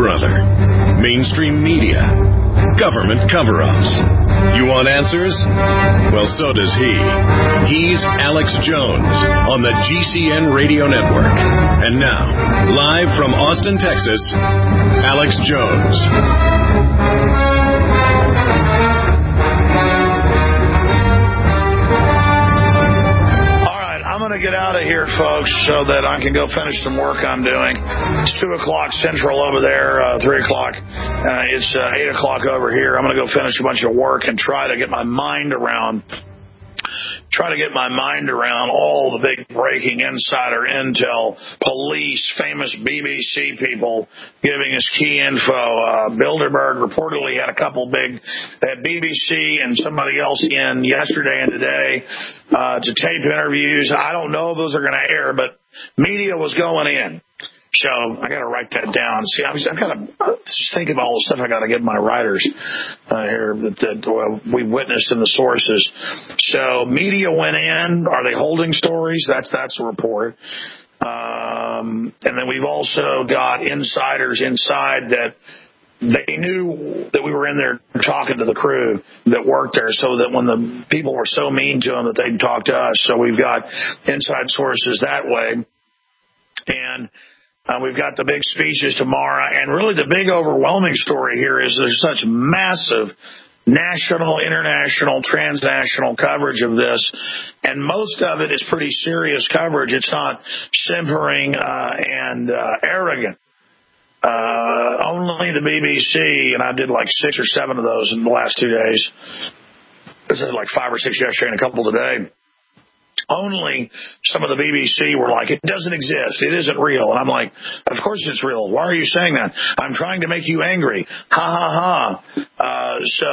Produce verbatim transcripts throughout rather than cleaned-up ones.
brother. Mainstream media. Government cover-ups. You want answers? Well, so does he. He's Alex Jones on the G C N Radio Network. And now, live from Austin, Texas, Alex Jones. I'm going to get out of here, folks, so that I can go finish some work I'm doing. It's two o'clock Central over there, uh, three o'clock. Uh, it's uh, eight o'clock over here. I'm going to go finish a bunch of work and try to get my mind around Try to get my mind around all the big breaking insider intel, police, famous B B C people giving us key info. Uh, Bilderberg reportedly had a couple big, they had B B C and somebody else in yesterday and today uh, to tape interviews. I don't know if those are going to air, but media was going in. So I got to write that down. See, I'm, I'm kind of just thinking about all the stuff I got to give my writers uh, here that, that well, we witnessed in the sources. So media went in. Are they holding stories? That's that's a report. Um, and then we've also got insiders inside that they knew that we were in there talking to the crew that worked there, so that when the people were so mean to them that they'd talk to us. So we've got inside sources that way. And Uh, we've got the big speeches tomorrow, and really the big overwhelming story here is there's such massive national, international, transnational coverage of this, and most of it is pretty serious coverage. It's not simpering uh, and uh, arrogant. Uh, only the B B C, and I did like six or seven of those in the last two days. I did like five or six yesterday and a couple today. Only some of the B B C were like, it doesn't exist. It isn't real. And I'm like, of course it's real. Why are you saying that? I'm trying to make you angry. Ha, ha, ha. Uh, so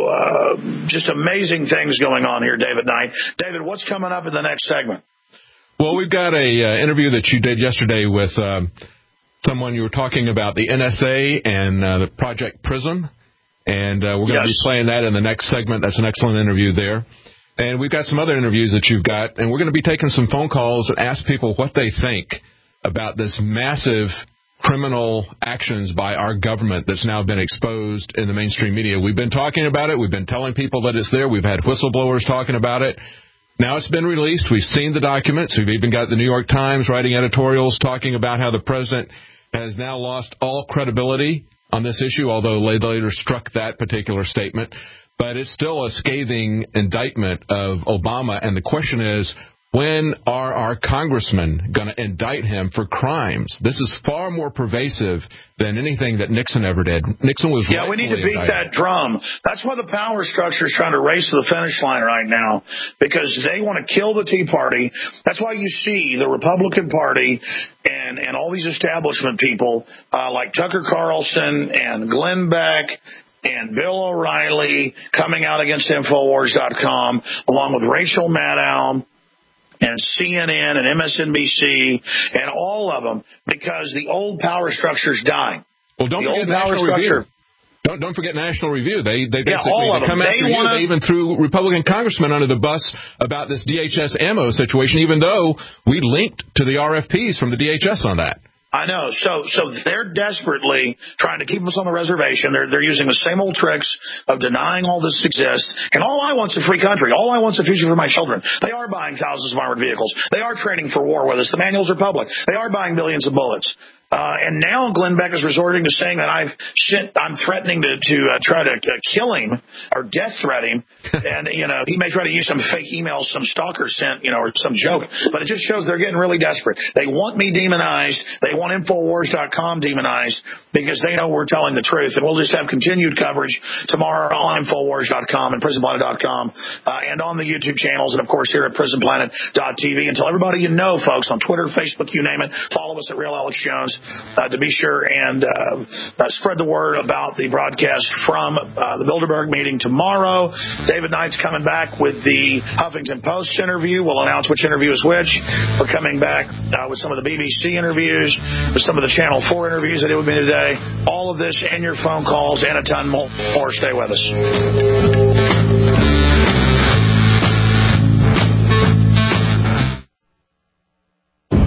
uh, just amazing things going on here, David Knight. David, what's coming up in the next segment? Well, we've got a uh, interview that you did yesterday with um, someone you were talking about, the N S A and uh, the Project Prism. And uh, we're going to yes. be playing that in the next segment. That's an excellent interview there. And we've got some other interviews that you've got, and we're going to be taking some phone calls and ask people what they think about this massive criminal actions by our government that's now been exposed in the mainstream media. We've been talking about it. We've been telling people that it's there. We've had whistleblowers talking about it. Now it's been released. We've seen the documents. We've even got the New York Times writing editorials talking about how the president has now lost all credibility on this issue, although they later struck that particular statement. But it's still a scathing indictment of Obama, and the question is, when are our congressmen going to indict him for crimes? This is far more pervasive than anything that Nixon ever did. Nixon was yeah, we need to beat indicted. that drum. That's why the power structure is trying to race to the finish line right now, because they want to kill the Tea Party. That's why you see the Republican Party and, and all these establishment people uh, like Tucker Carlson and Glenn Beck and Bill O'Reilly coming out against Infowars dot com, along with Rachel Maddow and C N N and M S N B C and all of them, because the old power structure's dying. Well, don't the forget old National power structure. Review. Don't don't forget National Review. They they yeah, basically all of they come them. after they you. wanna... They even threw Republican congressmen under the bus about this D H S ammo situation, even though we linked to the R F Ps from the D H S on that. I know. So so they're desperately trying to keep us on the reservation. They're they're using the same old tricks of denying all this exists. And all I want's a free country. All I want's a future for my children. They are buying thousands of armored vehicles. They are training for war with us. The manuals are public. They are buying billions of bullets. Uh, and now Glenn Beck is resorting to saying that I've sent, I'm threatening to, to uh, try to uh, kill him or death threat him. And, you know, he may try to use some fake emails some stalker sent, you know, or some joke. But it just shows they're getting really desperate. They want me demonized. They want Infowars dot com demonized because they know we're telling the truth. And we'll just have continued coverage tomorrow on Infowars dot com and Prison Planet dot com uh, and on the YouTube channels and, of course, here at Prison Planet dot T V. And tell everybody you know, folks, on Twitter, Facebook, you name it. Follow us at Real Alex Jones. Uh, to be sure and uh, uh, spread the word about the broadcast from uh, the Bilderberg meeting tomorrow. David Knight's coming back with the Huffington Post interview. We'll announce which interview is which. We're coming back uh, with some of the B B C interviews, with some of the Channel four interviews I did with me today. All of this and your phone calls and a ton more. Stay with us.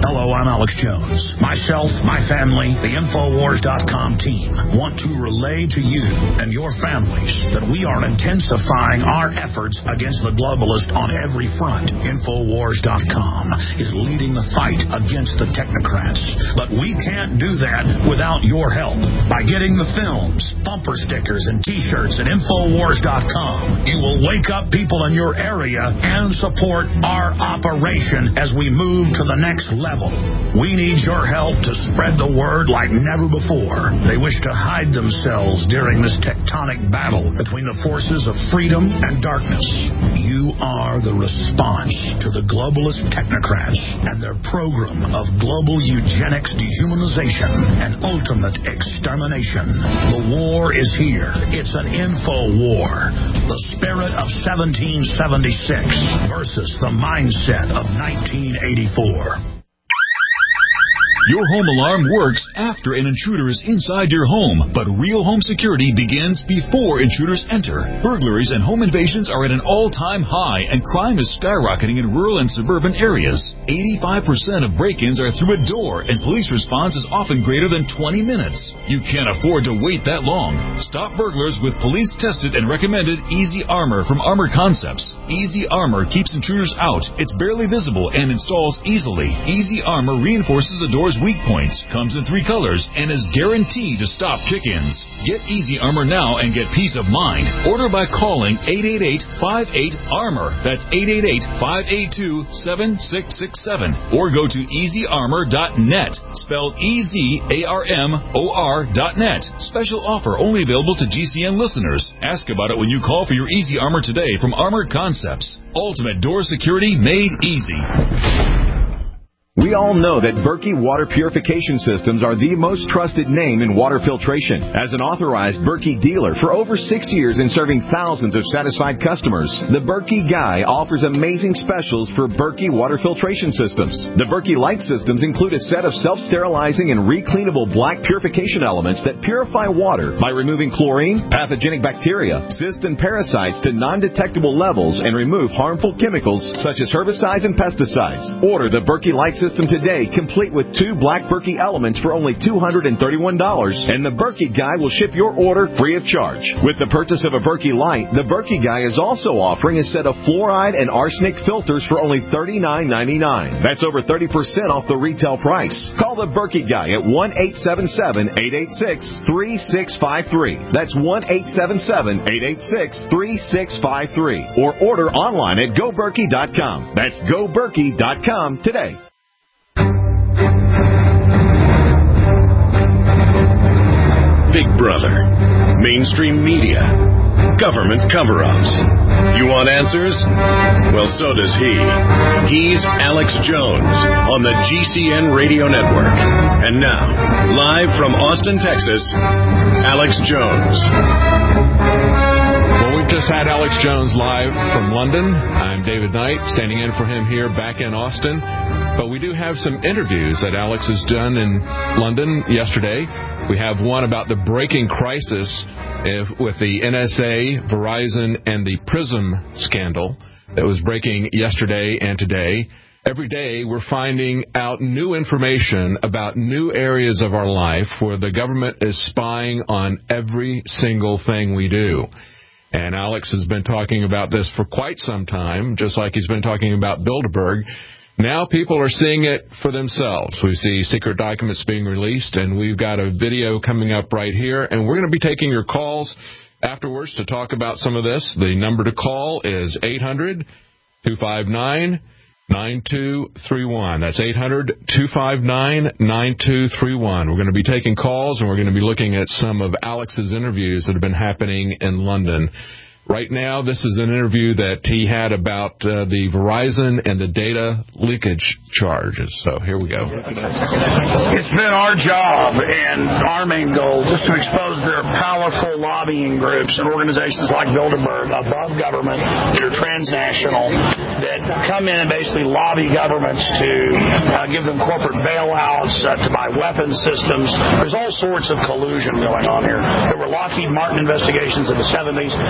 Hello, I'm Alex Jones. Myself, my family, the Infowars dot com team want to relay to you and your families that we are intensifying our efforts against the globalist on every front. Infowars dot com is leading the fight against the technocrats. But we can't do that without your help. By getting the films, bumper stickers, and T-shirts at Infowars dot com, you will wake up people in your area and support our operation as we move to the next level. We need your help to spread the word like never before. They wish to hide themselves during this tectonic battle between the forces of freedom and darkness. You are the response to the globalist technocrats and their program of global eugenics, dehumanization, and ultimate extermination. The war is here. It's an info war. The spirit of seventeen seventy-six versus the mindset of nineteen eighty-four. Your home alarm works after an intruder is inside your home, but real home security begins before intruders enter. Burglaries and home invasions are at an all-time high, and crime is skyrocketing in rural and suburban areas. eighty-five percent of break-ins are through a door, and police response is often greater than twenty minutes. You can't afford to wait that long. Stop burglars with police-tested and recommended Easy Armor from Armor Concepts. Easy Armor keeps intruders out. It's barely visible and installs easily. Easy Armor reinforces a door's weak points, comes in three colors, and is guaranteed to stop kick-ins. Get Easy Armor now and get peace of mind. Order by calling eight eight eight, five eight, ARMOR. That's eight eight eight, five eight two, seven six six seven. Or go to easy armor dot net, spelled E Z A R M O R dot net. Special offer only available to G C N listeners. Ask about it when you call for your Easy Armor today from Armor Concepts. Ultimate door security made easy. We all know that Berkey Water Purification Systems are the most trusted name in water filtration. As an authorized Berkey dealer for over six years and serving thousands of satisfied customers, the Berkey Guy offers amazing specials for Berkey Water Filtration Systems. The Berkey Light Systems include a set of self-sterilizing and recleanable black purification elements that purify water by removing chlorine, pathogenic bacteria, cysts, and parasites to non-detectable levels and remove harmful chemicals such as herbicides and pesticides. Order the Berkey Light Systems today, complete with two black Berkey elements for only two hundred thirty-one dollars, and the Berkey Guy will ship your order free of charge. With the purchase of a Berkey Light, the Berkey Guy is also offering a set of fluoride and arsenic filters for only thirty-nine ninety-nine. That's over thirty percent off the retail price. Call the Berkey Guy at one eight seven seven, eight eight six, three six five three. That's one eight seven seven, eight eight six, three six five three. Or order online at go berkey dot com. That's go berkey dot com today. Big Brother, mainstream media, government cover-ups. You want answers? Well, so does he. He's Alex Jones on the G C N Radio Network. And now, live from Austin, Texas, Alex Jones. Well, we've just had Alex Jones live from London. I'm David Knight, standing in for him here back in Austin. But we do have some interviews that Alex has done in London yesterday. We have one about the breaking crisis with the N S A, Verizon, and the PRISM scandal that was breaking yesterday and today. Every day we're finding out new information about new areas of our life where the government is spying on every single thing we do. And Alex has been talking about this for quite some time, just like he's been talking about Bilderberg. Now people are seeing it for themselves. We see secret documents being released, and we've got a video coming up right here, and we're going to be taking your calls afterwards to talk about some of this. The number to call is eight hundred, two five nine, nine two three one. That's eight hundred, two five nine, nine two three one. We're going to be taking calls, and we're going to be looking at some of Alex's interviews that have been happening in London. Right now, this is an interview that he had about uh, the Verizon and the data leakage charges. So here we go. It's been our job and our main goal just to expose their powerful lobbying groups and organizations like Bilderberg above government that are transnational that come in and basically lobby governments to uh, give them corporate bailouts, uh, to buy weapons systems. There's all sorts of collusion going on here. There were Lockheed Martin investigations in the seventies. That's why the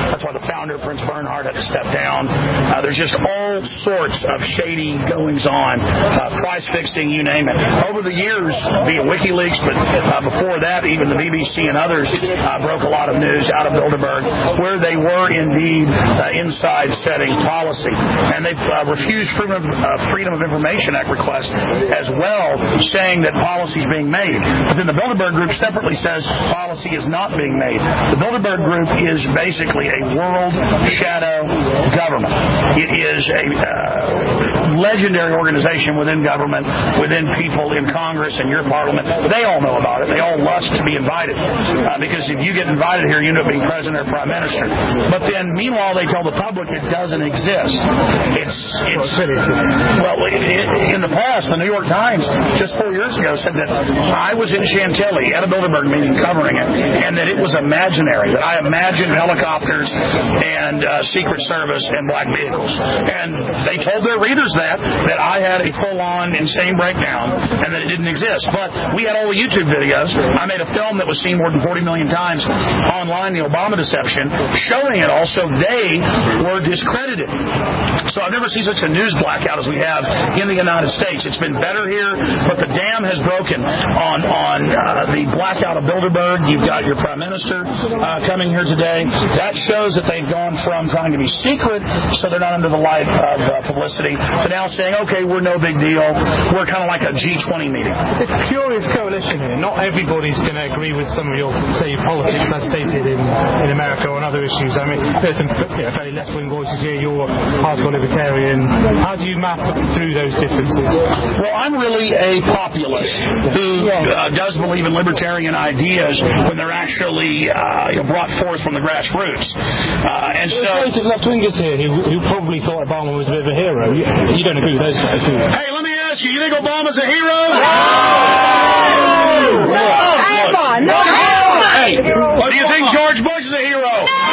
founder, Prince Bernhard, had to step down. Uh, there's just all sorts of shady goings-on, uh, price-fixing, you name it. Over the years, via WikiLeaks, but uh, before that, even the B B C and others uh, broke a lot of news out of Bilderberg, where they were indeed uh, inside setting policy. And they've uh, refused Freedom of, uh, Freedom of Information Act request as well, saying that policy is being made. But then the Bilderberg Group separately says policy is not being made. The Bilderberg Group is basically a world shadow government. It is a uh, legendary organization within government, within people in Congress and your parliament. They all know about it. They all lust to be invited. Uh, because if you get invited here, you end up being president or prime minister. But then, meanwhile, they tell the public it doesn't exist. It's, it's well, it, it, in the past, the New York Times, just four years ago, said that I was in Chantilly at a Bilderberg meeting covering it, and that it was imaginary, that I imagined helicopters and uh, Secret Service and black vehicles. And they told their readers that, that I had a full-on insane breakdown and that it didn't exist. But we had all the YouTube videos. I made a film that was seen more than forty million times online, The Obama Deception, showing it all, so they were discredited. So I've never seen such a news blackout as we have in the United States. It's been better here, but the dam has broken on, on uh, the blackout of Bilderberg. You've got your Prime Minister uh, coming here today. That shows that they've gone from trying to be secret so they're not under the light of uh, publicity to now saying, okay, we're no big deal. We're kind of like a G twenty meeting. It's a curious coalition here. Not everybody's going to agree with some of your, say, politics as stated in, in America on other issues. I mean, there's some you know, fairly left-wing voices here. You're hardcore libertarian. How do you map through those differences? Well, I'm really a populist who uh, does believe in libertarian ideas when they're actually uh, you know, brought forth from the grassroots. Uh, and so, there's loads of left-wingers here who, who probably thought Obama was a bit of a hero. You, you don't agree with those guys, do you? Hey, let me ask you, you think Obama's a hero? No! No! No! No! Hey, what do you think George Bush is a hero?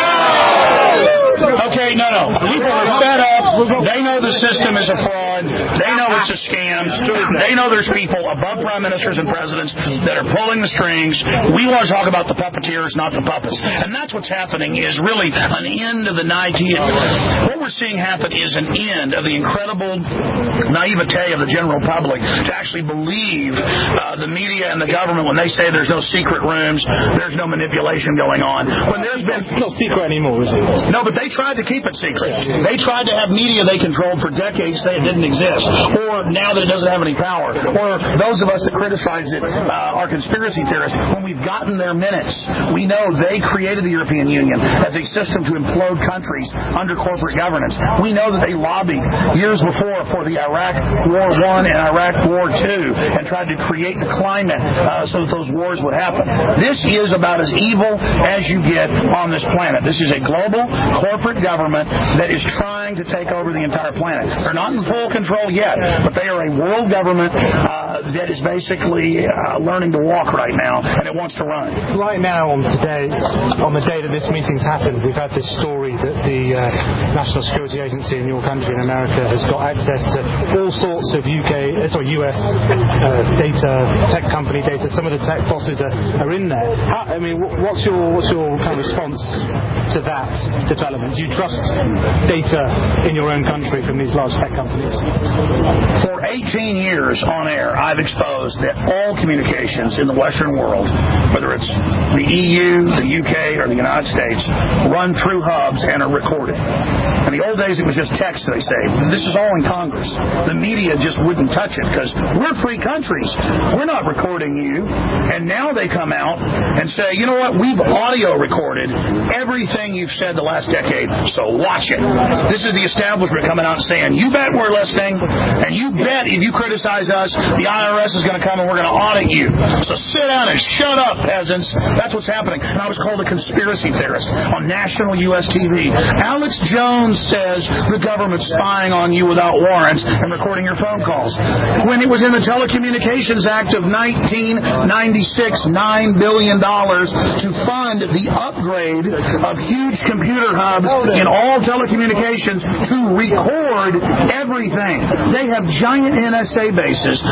Okay, no, no. People are fed up. They know the system is a fraud. They know it's a scam. They know there's people above prime ministers and presidents that are pulling the strings. We want to talk about the puppeteers, not the puppets. And that's what's happening, is really an end of the naivete. What we're seeing happen is an end of the incredible naivete of the general public to actually believe uh, the media and the government when they say there's no secret rooms, there's no manipulation going on. When there's been... It's not secret anymore, is it? No, but they tried to keep it secret. They tried to have media they controlled for decades say it didn't exist, or now that it doesn't have any power, or those of us that criticize it uh, are conspiracy theorists. When we've gotten their minutes, we know they created the European Union as a system to implode countries under corporate governance. We know that they lobbied years before for the Iraq War One and Iraq War Two and tried to create the climate uh, so that those wars would happen. This is about as evil as you get on this planet. This is a global corporate government that is trying to take over the entire planet. They're not in full control yet, but they are a world government uh, that is basically uh, learning to walk right now, and it wants to run. Right now, on today, on the day that this meeting's happened, we've had this story that the uh, National Security Agency in your country, in America, has got access to all sorts of U K, uh, sorry, U S uh, data, tech company data. Some of the tech bosses are, are in there. How, I mean, what's your what's your kind of response to that development? Do you trust data in your own country from these large tech companies? For eighteen years on air, I've exposed that all communications in the Western world, whether it's the E U, the U K, or the United States, run through hubs and are recorded. In the old days, it was just text, they say. This is all in Congress. The media just wouldn't touch it because we're free countries. We're not recording you. And now they come out and say, you know what, we've audio recorded everything you've said the last decade, so watch it. This is the establishment coming out and saying, you bet we're listening, and you bet if you criticize us, the I R S is going to come and we're going to audit you. So sit down and shut up, peasants. That's what's happening. And I was called a conspiracy theorist on national U S T V. Alex Jones says the government's spying on you without warrants and recording your phone calls. When it was in the Telecommunications Act of nineteen ninety-six, nine billion dollars to fund the upgrade of huge computer hubs in all telecommunications to record everything. They have giant N S A bases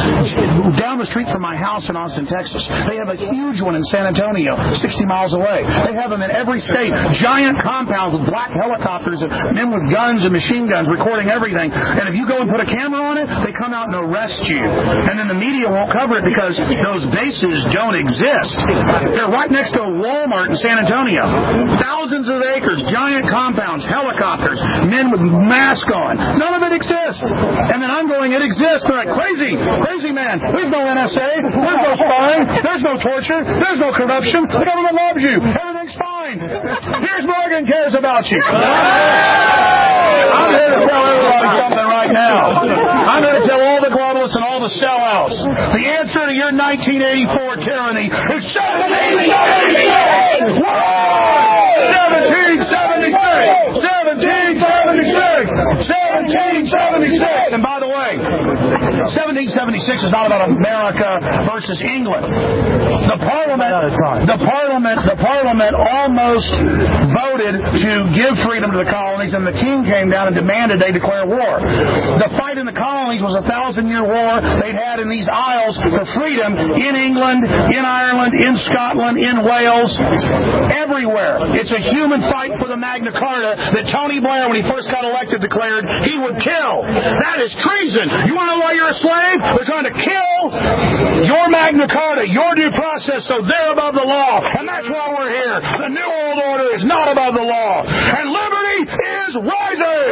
down the street from my house in Austin, Texas. They have a huge one in San Antonio, sixty miles away. They have them in every state. Giant compounds with black helicopters and men with guns and machine guns recording everything. And if you go and put a camera on it, they come out and arrest you. And then the media won't cover it because those bases don't exist. They're right next to a Walmart in San Antonio. Thousands of acres, giant compounds, helicopters, men with masks on. None of it exists. And then I'm going, it exists. They're like, crazy, crazy man. There's no N S A. There's no spying. There's no torture. There's no corruption. The government loves you. Everything's fine. Here's Morgan cares about you. I'm here to tell everybody something right now. I'm here to tell all the globalists and all the sellouts. The answer to your nineteen eighty-four tyranny is seventeen seventy-six! seventeen seventy-six! seventeen seventy-six! seventeen seventy-six! And by the way, seventeen seventy-six is not about America versus England. The Parliament, the Parliament, the Parliament almost voted to give freedom to the colonies, and the King came down and demanded they declare war. The fight in the colonies was a thousand-year war they'd had in these isles for freedom in England, in Ireland, in Scotland, in Wales, everywhere. It's a human fight for the Magna Carta that Tony Blair, when he first got elected, declared he would kill. That is treason. You want to know why you're a slave? They're trying to kill your Magna Carta, your due process, so they're above the law. And that's why we're here. The New World Order is not above the law. And liberty is rising!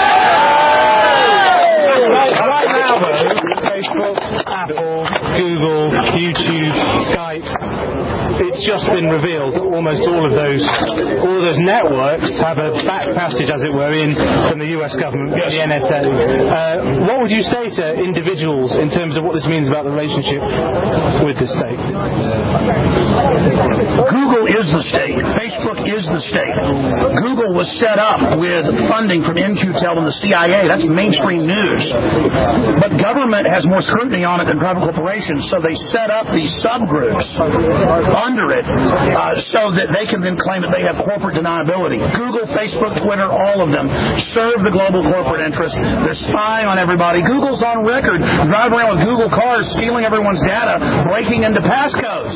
Right, right now, though, Facebook, Apple, Google, YouTube, Skype, it's just been revealed that almost all of those all of those networks have a back passage, as it were, in from the U S government, yes. The N S A. Uh, what would you say to individuals in terms of what this means about the relationship with the state? Google is the state. Facebook is the state. Google was set up with funding from In Q Tel and the C I A. That's mainstream news. But government has more scrutiny on it than private corporations, so they set up these subgroups under it uh, so that they can then claim that they have corporate deniability. Google, Facebook, Twitter, all of them serve the global corporate interest. They're spying on everybody. Google's on record driving around with Google cars, stealing everyone's data, breaking into passcodes.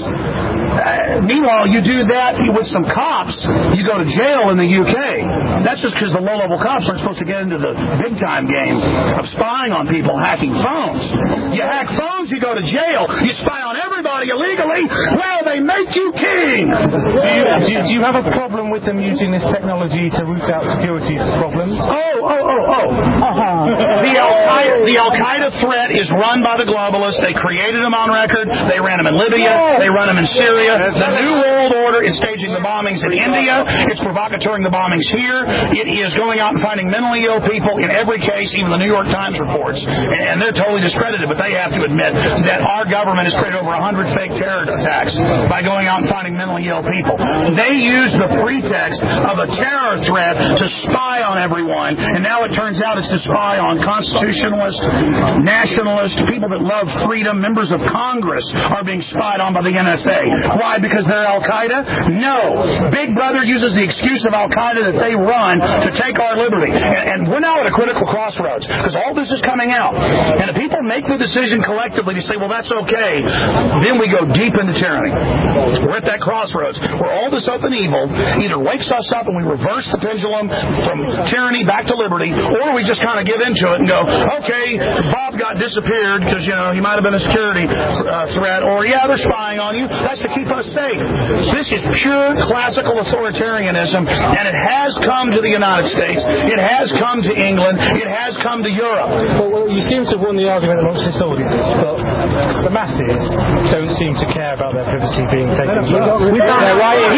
Uh, meanwhile, you do that with some cops, you go to jail in the U K. That's just because the low-level cops aren't supposed to get into the big-time game of spying on people, hacking phones. You hack phones, you go to jail. You spy on everybody illegally, well, they make you king. Do you, do you, do you have a problem with them using this technology to root out security problems? Oh, oh, oh, oh. Uh-huh. The Al-Qaeda, the Al-Qaeda threat is run by the globalists. They created them on record. They ran them in Libya. They run them in Syria. The New World Order is staging the bombings in India. It's provocatoring the bombings here. It is going out and finding mentally ill people in every case, even the New York Times reports. And they're totally discredited, but they have to admit that our government has created over one hundred fake terror attacks by going out and finding mentally ill people. They use the pretext of a terror threat to spy on everyone, and now it turns out it's to spy on constitutionalists, nationalists, people that love freedom. Members of Congress are being spied on by the N S A. Why? Because they're Al-Qaeda? No. Big Brother uses the excuse of Al-Qaeda that they run to take our liberty. And, and we're now at a critical crossroads because all this is coming out. And if people make the decision collectively to say, well, that's okay, then we go deep into tyranny. We're at that crossroads where all this open evil either wakes us up and we reverse the pendulum from tyranny back to liberty, or we just kind of give into it and go, okay, Bob got disappeared because, you know, he might have been a security uh, threat, or, yeah, they're spying on you. That's to keep us safe. This is pure classical authoritarianism, and it has come to the United States. It has come to England. It has come to Europe. Well, well you seem to have won the argument amongst this audience, but the masses don't seem to care about their privacy being taken. We don't right in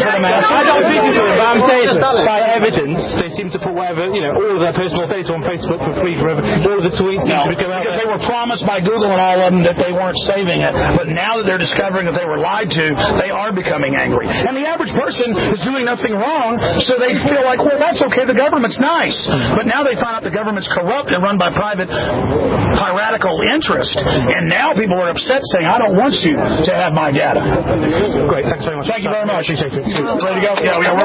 I don't speak to them, but I'm saying by evidence, they seem to put whatever, you know, all of their personal data on Facebook for free forever. All of the tweets seem no, to go out because there. They were promised by Google and all of them that they weren't saving it, but now that they're discovering that they were lied to, they are becoming angry. And the average person is doing nothing wrong, so they feel like, well, that's okay, the government's nice. But now they find out the government's corrupt and run by private piratical interest, and now people are upset saying, I don't want you to have my data. Great, thanks very much. Thank you very much. Appreciate it. Ready to go? Yeah, we're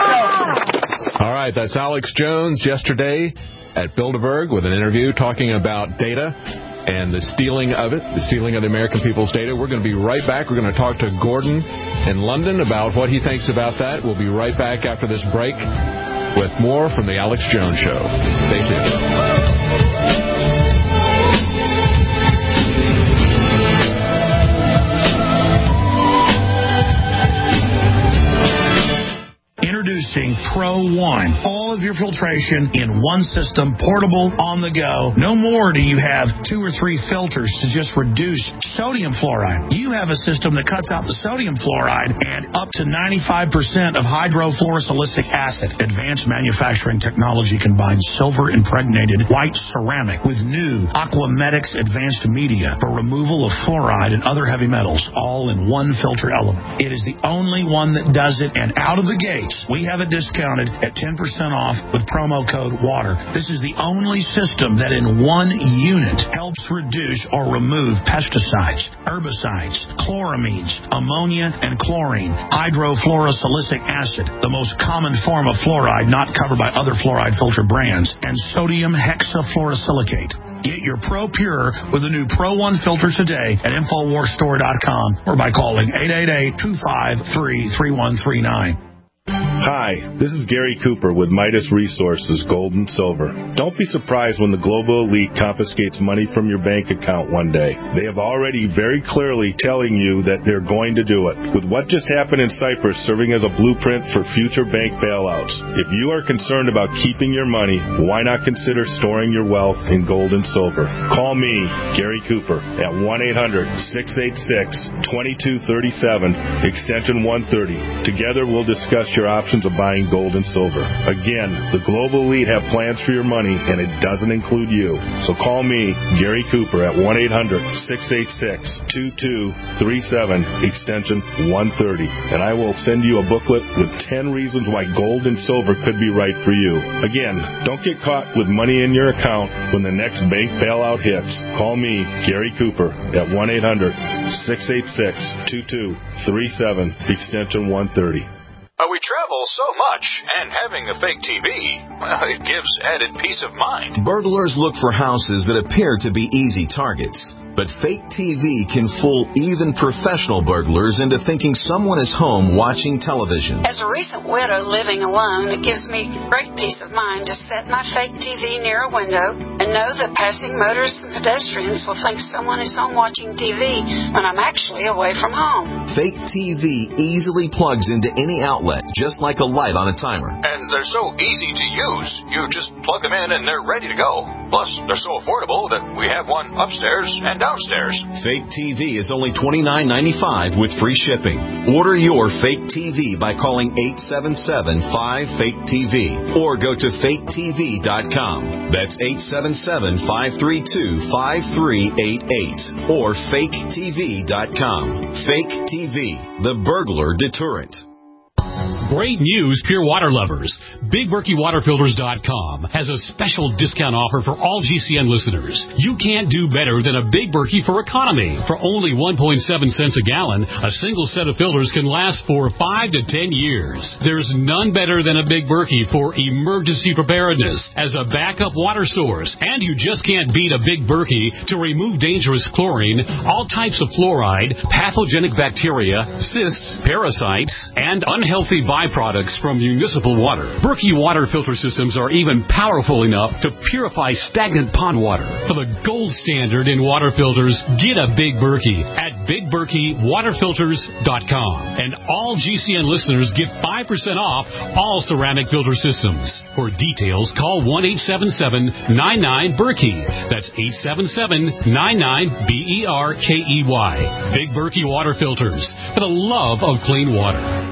live. All right, that's Alex Jones yesterday at Bilderberg with an interview talking about data. and the stealing of it, the stealing of the American people's data. We're going to be right back. We're going to talk to Gordon in London about what he thinks about that. We'll be right back after this break with more from the Alex Jones Show. Stay tuned. Introducing Pro One. All of your filtration in one system, portable, on the go. No more do you have two or three filters to just reduce sodium fluoride. You have a system that cuts out the sodium fluoride and up to ninety-five percent of hydrofluorosilicic acid. Advanced manufacturing technology combines silver-impregnated white ceramic with new Aquamedics advanced media for removal of fluoride and other heavy metals, all in one filter element. It is the only one that does it, and out of the gates, we have it discounted at ten percent off with promo code WATER. This is the only system that in one unit helps reduce or remove pesticides, herbicides, chloramines, ammonia, and chlorine, hydrofluorosilicic acid, the most common form of fluoride not covered by other fluoride filter brands, and sodium hexafluorosilicate. Get your Pro Pure with the new Pro One filter today at Infowars Store dot com or by calling eight eight eight, two five three, three one three nine. Hi, this is Gary Cooper with Midas Resources, Gold and Silver. Don't be surprised when the global elite confiscates money from your bank account one day. They have already very clearly telling you that they're going to do it. With what just happened in Cyprus serving as a blueprint for future bank bailouts, if you are concerned about keeping your money, why not consider storing your wealth in gold and silver? Call me, Gary Cooper, at one eight hundred, six eight six, two two three seven, extension one thirty. Together we'll discuss your options of buying gold and silver. Again, the global elite have plans for your money, and it doesn't include you. So call me, Gary Cooper, at one eight hundred, six eight six, two two three seven, extension one thirty, and I will send you a booklet with ten reasons why gold and silver could be right for you. Again, don't get caught with money in your account when the next bank bailout hits. Call me, Gary Cooper, at one eight hundred, six eight six, two two three seven, extension one thirty. Uh, we travel so much, and having a fake T V, well, it gives added peace of mind. Burglars look for houses that appear to be easy targets. But fake T V can fool even professional burglars into thinking someone is home watching television. As a recent widow living alone, it gives me great peace of mind to set my fake T V near a window and know that passing motorists and pedestrians will think someone is home watching T V when I'm actually away from home. Fake T V easily plugs into any outlet, just like a light on a timer. And they're so easy to use. You just plug them in and they're ready to go. Plus, they're so affordable that we have one upstairs and downstairs. Fake T V is only twenty-nine ninety-five with free shipping. Order your fake T V by calling eight seven seven, five, fake T V or go to fake T V dot com. That's eight seven seven, five three two, five three eight eight or fake T V dot com. Fake T V, the burglar deterrent. Great news, pure water lovers. Big Berkey Water Filters dot com has a special discount offer for all G C N listeners. You can't do better than a Big Berkey for economy. For only one point seven cents a gallon, a single set of filters can last for five to ten years. There's none better than a Big Berkey for emergency preparedness as a backup water source. And you just can't beat a Big Berkey to remove dangerous chlorine, all types of fluoride, pathogenic bacteria, cysts, parasites, and unhealthy byproducts from municipal water. Berkey water filter systems are even powerful enough to purify stagnant pond water. For the gold standard in water filters, get a Big Berkey at Big Berkey Water Filters dot com. And all G C N listeners get five percent off all ceramic filter systems. For details, call one eight seven seven, nine nine, Berkey. That's eight seven seven, nine nine, B E R K E Y. Big Berkey Water Filters, for the love of clean water.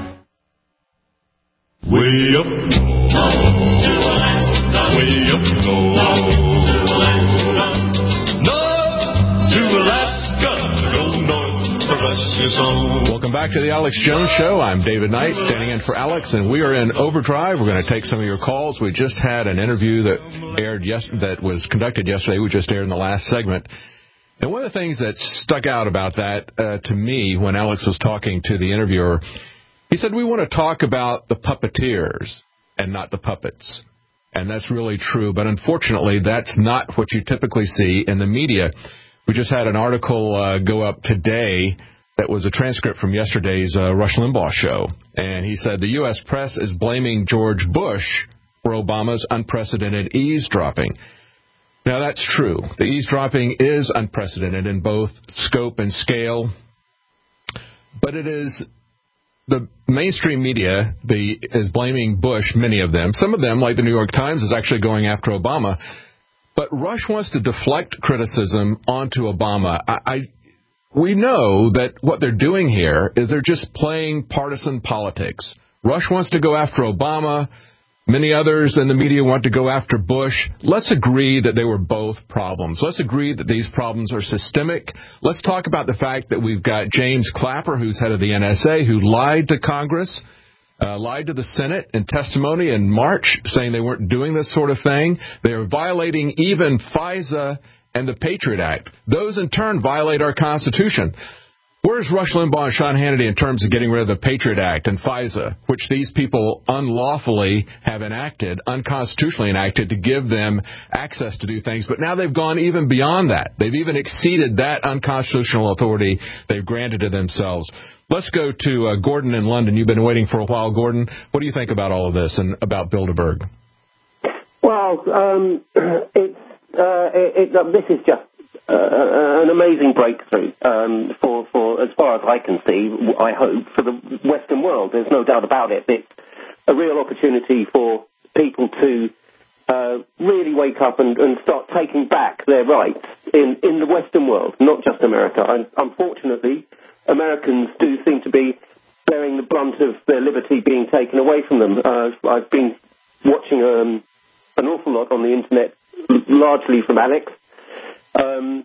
Way up, to Alaska, way up, to Alaska, north to Alaska, go north, bless your soul. Welcome back to the Alex Jones Show. I'm David Knight, standing in for Alex, and we are in overdrive. We're going to take some of your calls. We just had an interview that aired yes, that was conducted yesterday. We just aired in the last segment. And one of the things that stuck out about that uh, to me when Alex was talking to the interviewer, he said, we want to talk about the puppeteers and not the puppets. And that's really true. But unfortunately, that's not what you typically see in the media. We just had an article uh, go up today that was a transcript from yesterday's uh, Rush Limbaugh show. And he said the U S press is blaming George Bush for Obama's unprecedented eavesdropping. Now, that's true. The eavesdropping is unprecedented in both scope and scale. But it is the mainstream media the, is blaming Bush, many of them. Some of them, like the New York Times, is actually going after Obama. But Rush wants to deflect criticism onto Obama. I, I We know that what they're doing here is they're just playing partisan politics. Rush wants to go after Obama. Many others in the media want to go after Bush. Let's agree that they were both problems. Let's agree that these problems are systemic. Let's talk about the fact that we've got James Clapper, who's head of the N S A, who lied to Congress, uh, lied to the Senate in testimony in March, saying they weren't doing this sort of thing. They are violating even FISA and the Patriot Act. Those, in turn, violate our Constitution. Where's Rush Limbaugh and Sean Hannity in terms of getting rid of the Patriot Act and FISA, which these people unlawfully have enacted, unconstitutionally enacted, to give them access to do things? But now they've gone even beyond that. They've even exceeded that unconstitutional authority they've granted to themselves. Let's go to uh, Gordon in London. You've been waiting for a while, Gordon. What do you think about all of this and about Bilderberg? Well, um, it's, uh, it, it, uh, this is just Uh, an amazing breakthrough um, for, for, as far as I can see, I hope, for the Western world. There's no doubt about it. It's a real opportunity for people to uh, really wake up and, and start taking back their rights in, in the Western world, not just America. And unfortunately, Americans do seem to be bearing the brunt of their liberty being taken away from them. Uh, I've been watching um, an awful lot on the Internet, largely from Alex. Um,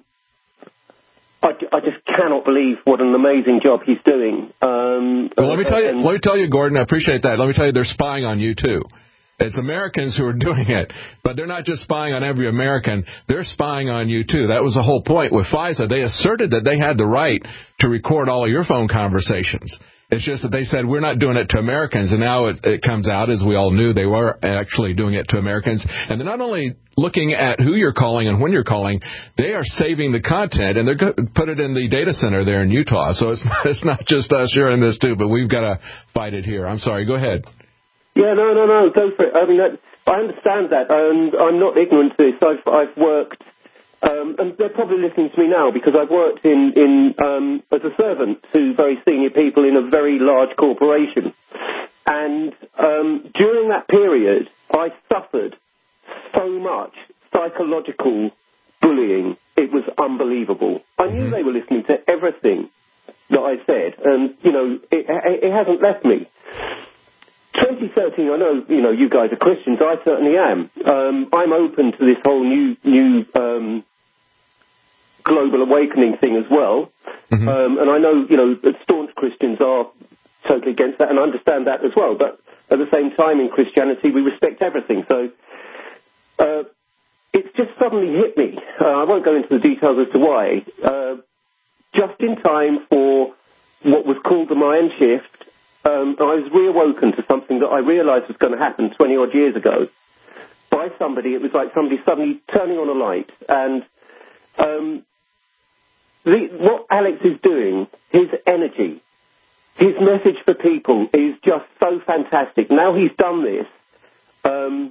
I, I just cannot believe what an amazing job he's doing. Um, well, let me tell you, let me tell you, Gordon, I appreciate that. Let me tell you, they're spying on you, too. It's Americans who are doing it, but they're not just spying on every American. They're spying on you, too. That was the whole point with FISA. They asserted that they had the right to record all of your phone conversations. It's just that they said, we're not doing it to Americans. And now it, it comes out, as we all knew, they were actually doing it to Americans. And they're not only looking at who you're calling and when you're calling, they are saving the content, and they're going to put it in the data center there in Utah. So it's not, it's not just us sharing this, too, but we've got to fight it here. I'm sorry. Go ahead. Yeah, no, no, no. Go for it. I mean, that, I understand that, and I'm not ignorant to this. I've, I've worked... Um, and they're probably listening to me now because I've worked in, in um, as a servant to very senior people in a very large corporation. And um, during that period, I suffered so much psychological bullying. It was unbelievable. I knew they were listening to everything that I said, and, you know, it, it hasn't left me. twenty thirteen, I know, you know, you guys are Christians. I certainly am. Um, I'm open to this whole new, new um, global awakening thing as well. Mm-hmm. Um, and I know, you know, that staunch Christians are totally against that, and I understand that as well. But at the same time, in Christianity, we respect everything. So uh, it's just suddenly hit me. Uh, I won't go into the details as to why. Uh, just in time for what was called the Mayan shift, Um, I was reawoken to something that I realised was going to happen twenty-odd years ago by somebody. It was like somebody suddenly turning on a light. And um, the, what Alex is doing, his energy, his message for people is just so fantastic. Now he's done this, um,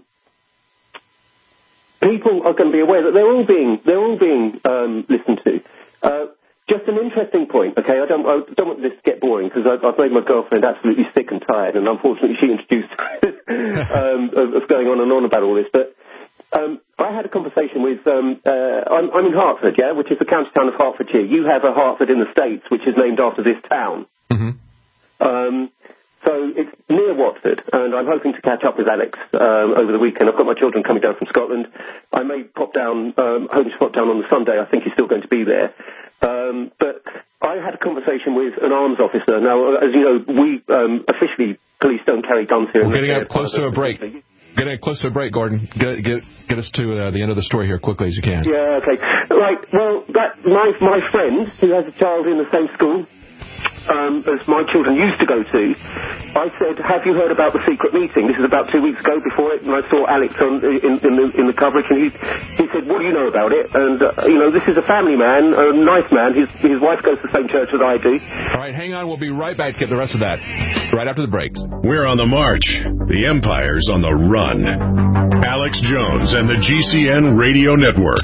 people are going to be aware that they're all being, they're all being um, listened to. Uh, Just an interesting point, okay? I don't, I don't want this to get boring because I've, I've made my girlfriend absolutely sick and tired, and unfortunately she introduced um, of, of going on and on about all this. But um, I had a conversation with, um, uh, I'm, I'm in Hartford, yeah, which is the county town of Hertfordshire. You have a Hartford in the States, which is named after this town. Mm-hmm. Um, so it's near Watford, and I'm hoping to catch up with Alex um, over the weekend. I've got my children coming down from Scotland. I may pop down, um, hoping to pop down on the Sunday. I think he's still going to be there. Um, but I had a conversation with an arms officer. Now, as you know, we um, officially, police don't carry guns here. We're getting up close to a break. Getting close to a break, Gordon. Get, get, get us to uh, the end of the story here quickly as you can. Yeah, okay. Right, well, that, my, my friend, who has a child in the same school, um, as my children used to go to, I said, have you heard about the secret meeting? This is about two weeks ago before it, and I saw Alex on, in, in, the, in the coverage, and he, he said, what do you know about it? And, uh, you know, this is a family man, a nice man. His, his wife goes to the same church as I do. All right, hang on. We'll be right back to get the rest of that right after the break. We're on the march. The Empire's on the run. Alex Jones and the G C N Radio Network.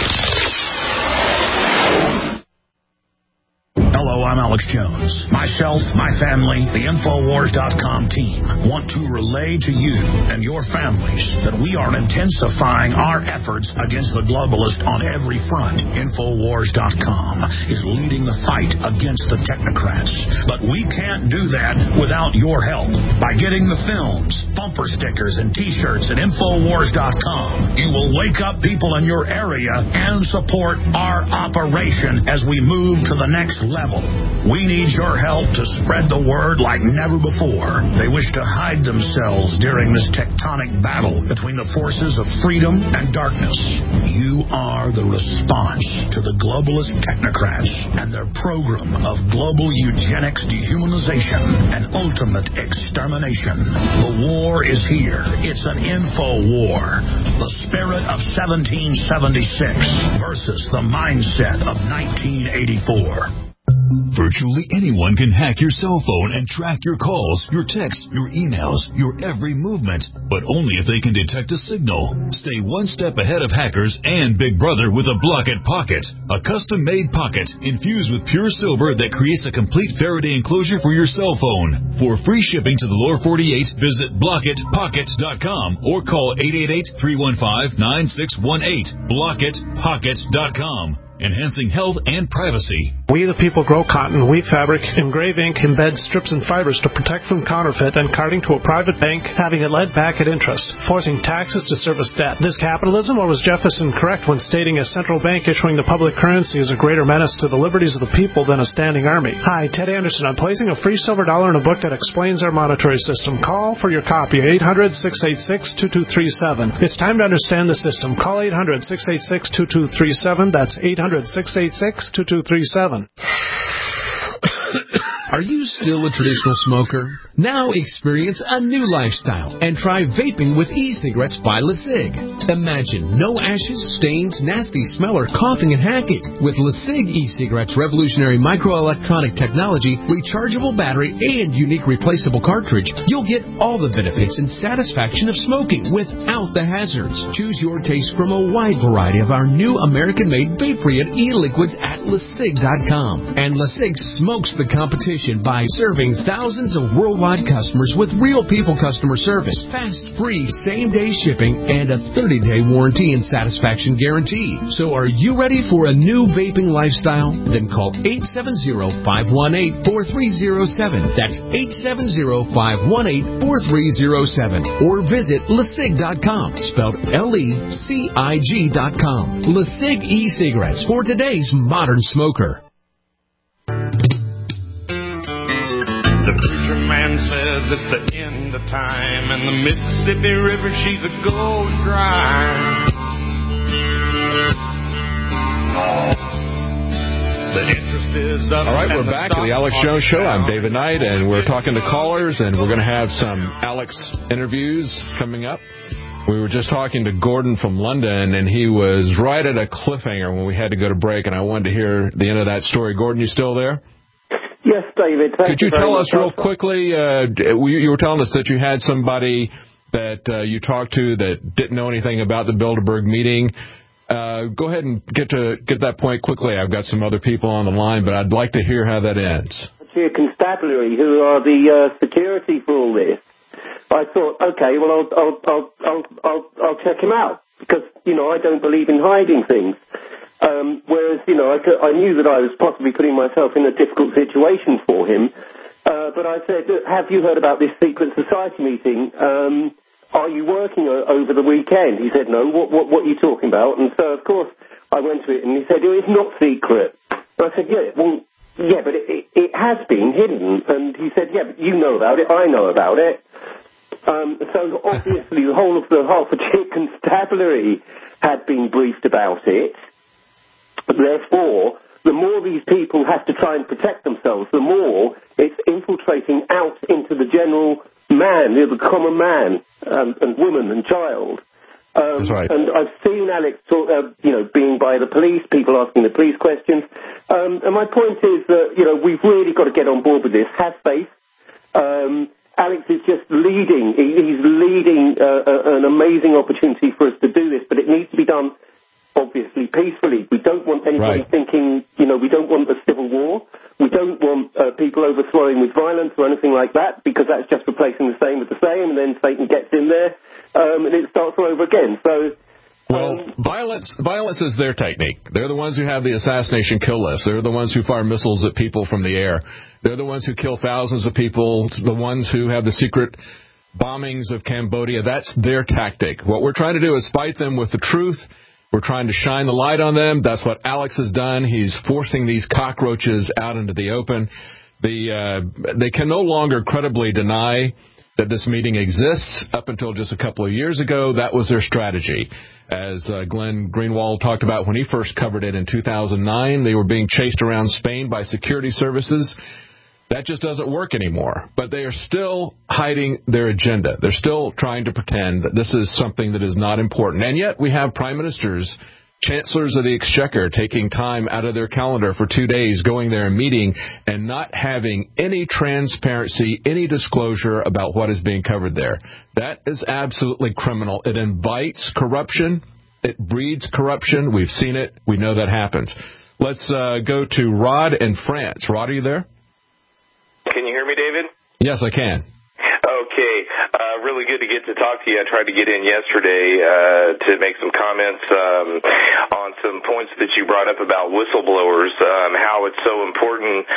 Hello, I'm Alex Jones. Myself, my family, the Infowars dot com team want to relay to you and your families that we are intensifying our efforts against the globalists on every front. Infowars dot com is leading the fight against the technocrats. But we can't do that without your help. By getting the films, bumper stickers, and T-shirts at Infowars dot com, you will wake up people in your area and support our operation as we move to the next level. We need your help to spread the word like never before. They wish to hide themselves during this tectonic battle between the forces of freedom and darkness. You are the response to the globalist technocrats and their program of global eugenics, dehumanization, and ultimate extermination. The war is here. It's an info war. The spirit of seventeen seventy-six versus the mindset of nineteen eighty-four. Virtually anyone can hack your cell phone and track your calls, your texts, your emails, your every movement, but only if they can detect a signal. Stay one step ahead of hackers and Big Brother with a Blockit Pocket, a custom-made pocket infused with pure silver that creates a complete Faraday enclosure for your cell phone. For free shipping to the lower forty-eight, visit blockit pocket dot com or call eight eight eight, three one five, nine six one eight. blockit pocket dot com. Enhancing health and privacy. We the people grow cotton, weave fabric, engrave ink, embed strips and fibers to protect from counterfeit and carting to a private bank, having it led back at interest, forcing taxes to service debt. This capitalism, or was Jefferson correct when stating a central bank issuing the public currency is a greater menace to the liberties of the people than a standing army? Hi, Ted Anderson. I'm placing a free silver dollar in a book that explains our monetary system. Call for your copy, eight hundred, six eight six, two two three seven. It's time to understand the system. Call eight hundred, six eight six, two two three seven. That's eight hundred, six eight six, two two three seven. Are you still a traditional smoker? Now experience a new lifestyle and try vaping with e-cigarettes by LeSig. Imagine no ashes, stains, nasty smell, or coughing and hacking. With LeSig e-cigarettes' revolutionary microelectronic technology, rechargeable battery, and unique replaceable cartridge, you'll get all the benefits and satisfaction of smoking without the hazards. Choose your taste from a wide variety of our new American-made vape-free e-liquids at LeSig dot com. And LeSig smokes the competition by serving thousands of worldwide customers with real people customer service, fast, free, same-day shipping, and a thirty-day warranty and satisfaction guarantee. So are you ready for a new vaping lifestyle? Then call eight seven zero, five one eight, four three zero seven. That's eight seven zero, five one eight, four three zero seven. Or visit LeSig dot com, spelled L E C I G dot com. LeSig e-cigarettes for today's modern smoker. The preacher man says it's the end of time, and the Mississippi River, she's a going dry. The interest is up. All right, we're back at the Alex Jones Show. I'm David Knight, and we're talking to callers, and we're going to have some Alex interviews coming up. We were just talking to Gordon from London, and he was right at a cliffhanger when we had to go to break, and I wanted to hear the end of that story. Gordon, you still there? Yes, David. Thank Could you, you tell us real quickly, uh, you were telling us that you had somebody that uh, you talked to that didn't know anything about the Bilderberg meeting. Uh, go ahead and get to get that point quickly. I've got some other people on the line, but I'd like to hear how that ends. Here, Constabulary, who are the uh, security for all this. I thought, okay, well, I'll, I'll, I'll, I'll, I'll, I'll check him out because, you know, I don't believe in hiding things. Um, whereas, you know, I, could, I knew that I was possibly putting myself in a difficult situation for him. Uh, but I said, have you heard about this secret society meeting? Um, are you working o- over the weekend? He said, no. What, what, what are you talking about? And so, of course, I went to it and he said, oh, it's not secret. And I said, yeah, well, yeah, but it, it, it has been hidden. And he said, yeah, but you know about it. I know about it. Um, so obviously the whole of the Hertfordshire Constabulary had been briefed about it. Therefore, the more these people have to try and protect themselves, the more it's infiltrating out into the general man, the common man, um, and woman and child. Um, That's right. And I've seen Alex talk, uh, you know, being by the police, people asking the police questions. Um, and my point is that, you know, we've really got to get on board with this. Have faith. Um, Alex is just leading. He, he's leading uh, an amazing opportunity for us to do this, but it needs to be done, obviously, peacefully. We don't want anybody Right. thinking, you know, we don't want a civil war. We don't want uh, people overthrowing with violence or anything like that, because that's just replacing the same with the same, and then Satan gets in there, um, and it starts all over again. So, Well, um, violence violence is their technique. They're the ones who have the assassination kill list. They're the ones who fire missiles at people from the air. They're the ones who kill thousands of people, the ones who have the secret bombings of Cambodia. That's their tactic. What we're trying to do is fight them with the truth. We're trying to shine the light on them. That's what Alex has done. He's forcing these cockroaches out into the open. The, uh, they can no longer credibly deny that this meeting exists. Up until just a couple of years ago, that was their strategy. As uh, Glenn Greenwald talked about when he first covered it in two thousand nine, they were being chased around Spain by security services. That just doesn't work anymore. But they are still hiding their agenda. They're still trying to pretend that this is something that is not important. And yet we have prime ministers, chancellors of the exchequer, taking time out of their calendar for two days, going there and meeting, and not having any transparency, any disclosure about what is being covered there. That is absolutely criminal. It invites corruption. It breeds corruption. We've seen it. We know that happens. Let's uh, go to Rod in France. Rod, are you there? Can you hear me, David? Yes, I can. Okay. Uh, really good to get to talk to you. I tried to get in yesterday uh, to make some comments um, on some points that you brought up about whistleblowers, um, how it's so important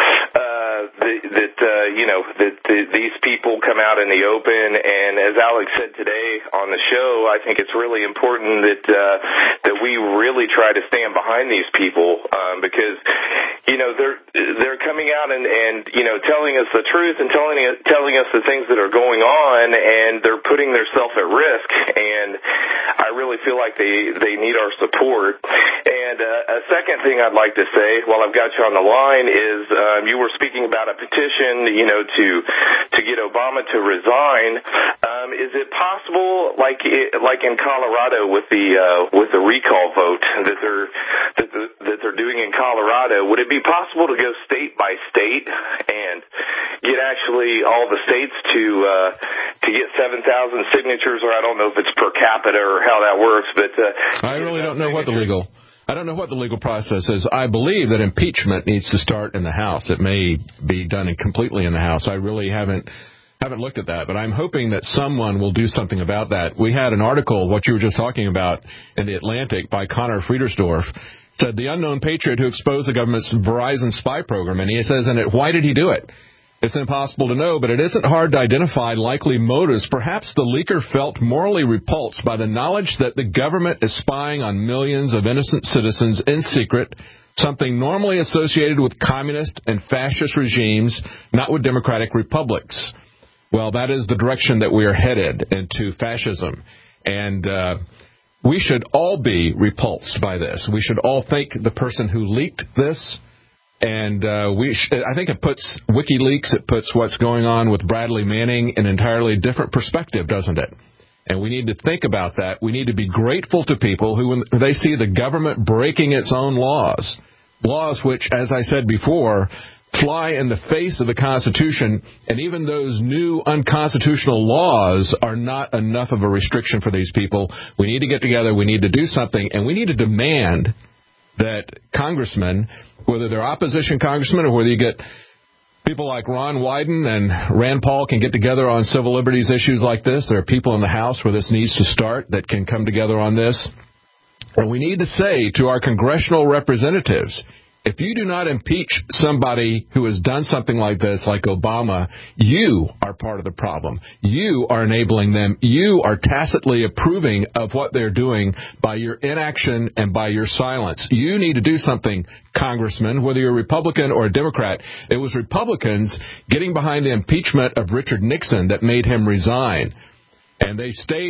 uh, that, that uh, you know, that the, these people come out in the open. And as Alex said today on the show, I think it's really important that uh, that we really try to stand behind these people um, because, you know, they're they're coming out and, and you know, telling us the truth and telling us, telling us the things that are going on, and they're putting themselves at risk. And I really feel like they, they need our support. And uh, a second thing I'd like to say, while I've got you on the line, is um, you were speaking about a petition, you know, to to get Obama to resign. Um, is it possible, like it, like in Colorado with the uh, with the recall vote that they're that, the, that they're doing in Colorado, would it be possible to go state by state and get actually all the states to uh, to get seven thousand signatures, or I don't know if it's per capita or how that works, but uh, I really don't know what the legal I don't know what the legal process is. I believe that impeachment needs to start in the House. It may be done in completely in the House. I really haven't haven't looked at that, but I'm hoping that someone will do something about that. We had an article, what you were just talking about, in the Atlantic by Connor Friedersdorf, said the unknown patriot who exposed the government's Verizon spy program, and he says in it, why did he do it? It's impossible to know, but it isn't hard to identify likely motives. Perhaps the leaker felt morally repulsed by the knowledge that the government is spying on millions of innocent citizens in secret, something normally associated with communist and fascist regimes, not with democratic republics. Well, that is the direction that we are headed, into fascism. And uh, we should all be repulsed by this. We should all thank the person who leaked this. And uh, we, sh- I think it puts WikiLeaks, it puts what's going on with Bradley Manning in an entirely different perspective, doesn't it? And we need to think about that. We need to be grateful to people who, when they see the government breaking its own laws, laws which, as I said before, fly in the face of the Constitution, and even those new unconstitutional laws are not enough of a restriction for these people. We need to get together, we need to do something, and we need to demand that congressmen, whether they're opposition congressmen or whether you get people like Ron Wyden and Rand Paul can get together on civil liberties issues like this. There are people in the House where this needs to start that can come together on this. And we need to say to our congressional representatives, if you do not impeach somebody who has done something like this, like Obama, you are part of the problem. You are enabling them. You are tacitly approving of what they're doing by your inaction and by your silence. You need to do something, Congressman, whether you're a Republican or a Democrat. It was Republicans getting behind the impeachment of Richard Nixon that made him resign. And they stayed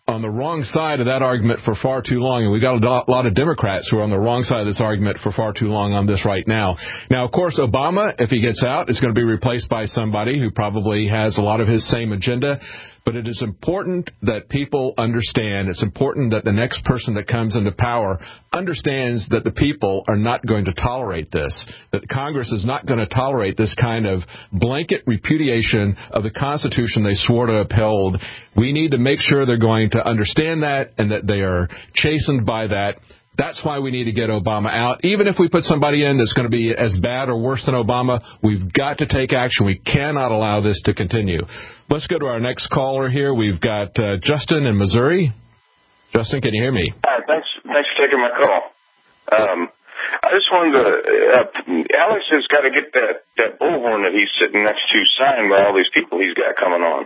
on the wrong side of that argument for far too long, and we've got a lot of Democrats who are on the wrong side of this argument for far too long on this right now. Now, of course, Obama, if he gets out, is going to be replaced by somebody who probably has a lot of his same agenda. But it is important that people understand, it's important that the next person that comes into power understands that the people are not going to tolerate this, that Congress is not going to tolerate this kind of blanket repudiation of the Constitution they swore to uphold. We need to make sure they're going to understand that and that they are chastened by that. That's why we need to get Obama out. Even if we put somebody in that's going to be as bad or worse than Obama, we've got to take action. We cannot allow this to continue. Let's go to our next caller here. We've got uh, Justin in Missouri. Justin, can you hear me? Hi, thanks, thanks for taking my call. Um, I just wanted to, uh, Alex has got to get that, that bullhorn that he's sitting next to signed by all these people he's got coming on.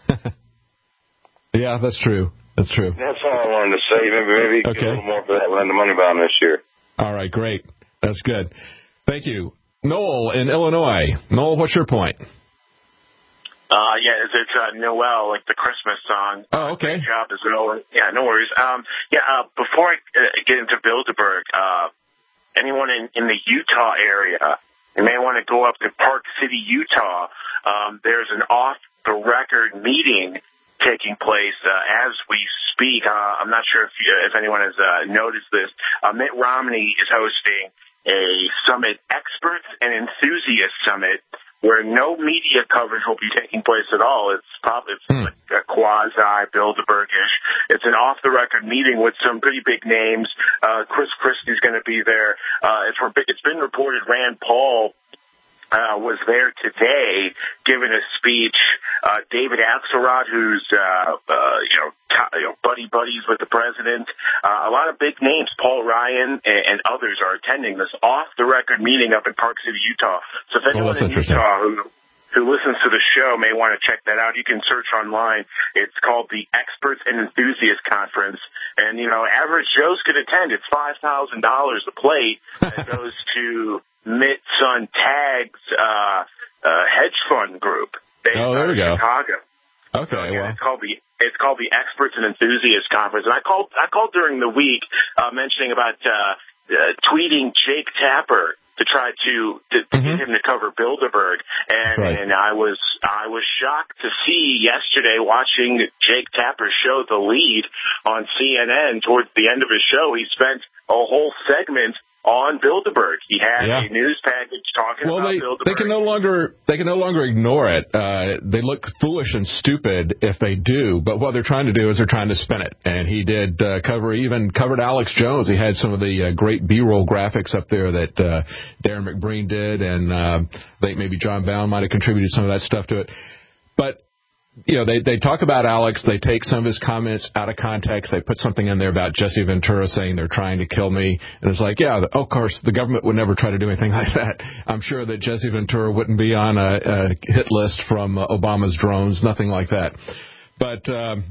Yeah, that's true. That's true. That's all I wanted to say. Maybe maybe okay. Get a little more for that Linda Moneybaum this year. All right, great. That's good. Thank you. Noel in Illinois. Noel, what's your point? Uh, yeah, it's, it's uh, Noel, like the Christmas song. Oh, okay. Great job as Noel. Yeah, no worries. Um, yeah, uh, before I uh, get into Bilderberg, uh, anyone in, in the Utah area, you may want to go up to Park City, Utah. Um, there's an off-the-record meeting taking place uh, as we speak. Uh, I'm not sure if you, if anyone has uh, noticed this. Uh, Mitt Romney is hosting a summit, Experts and Enthusiasts Summit, where no media coverage will be taking place at all. It's probably it's hmm. like a quasi Bilderberg-ish. It's an off-the-record meeting with some pretty big names. Uh, Chris Christie's going to be there. Uh, it's, it's been reported Rand Paul Uh, was there today giving a speech. Uh, David Axelrod, who's, uh, uh, you know, t- you know, buddy buddies with the president. Uh, a lot of big names, Paul Ryan and, and others are attending this off-the-record meeting up in Park City, Utah. So if anyone oh, in Utah who, who listens to the show may want to check that out, you can search online. It's called the Experts and Enthusiasts Conference. And, you know, average Joes could attend. It's five thousand dollars a plate. It goes to Mitt Son Tag's uh, uh, hedge fund group based oh, there out we of go. Chicago. Okay, so, yeah, well. it's called the it's called the Experts and Enthusiasts Conference, and I called I called during the week uh, mentioning about uh, uh, tweeting Jake Tapper to try to to, to mm-hmm. get him to cover Bilderberg, and right. and I was I was shocked to see yesterday watching Jake Tapper show The Lead on C N N. Towards the end of his show, he spent a whole segment on Bilderberg. He had yeah. a news package talking well, about they, Bilderberg. They can no longer they can no longer ignore it. Uh, they look foolish and stupid if they do, but what they're trying to do is they're trying to spin it. And he did uh, cover even covered Alex Jones. He had some of the uh, great B-roll graphics up there that uh, Darren McBreen did, and uh, I think maybe John Bound might have contributed some of that stuff to it. But you know, they, they talk about Alex, they take some of his comments out of context, they put something in there about Jesse Ventura saying they're trying to kill me, and it's like, yeah, of course, the government would never try to do anything like that. I'm sure that Jesse Ventura wouldn't be on a, a hit list from uh, Obama's drones, nothing like that. But um,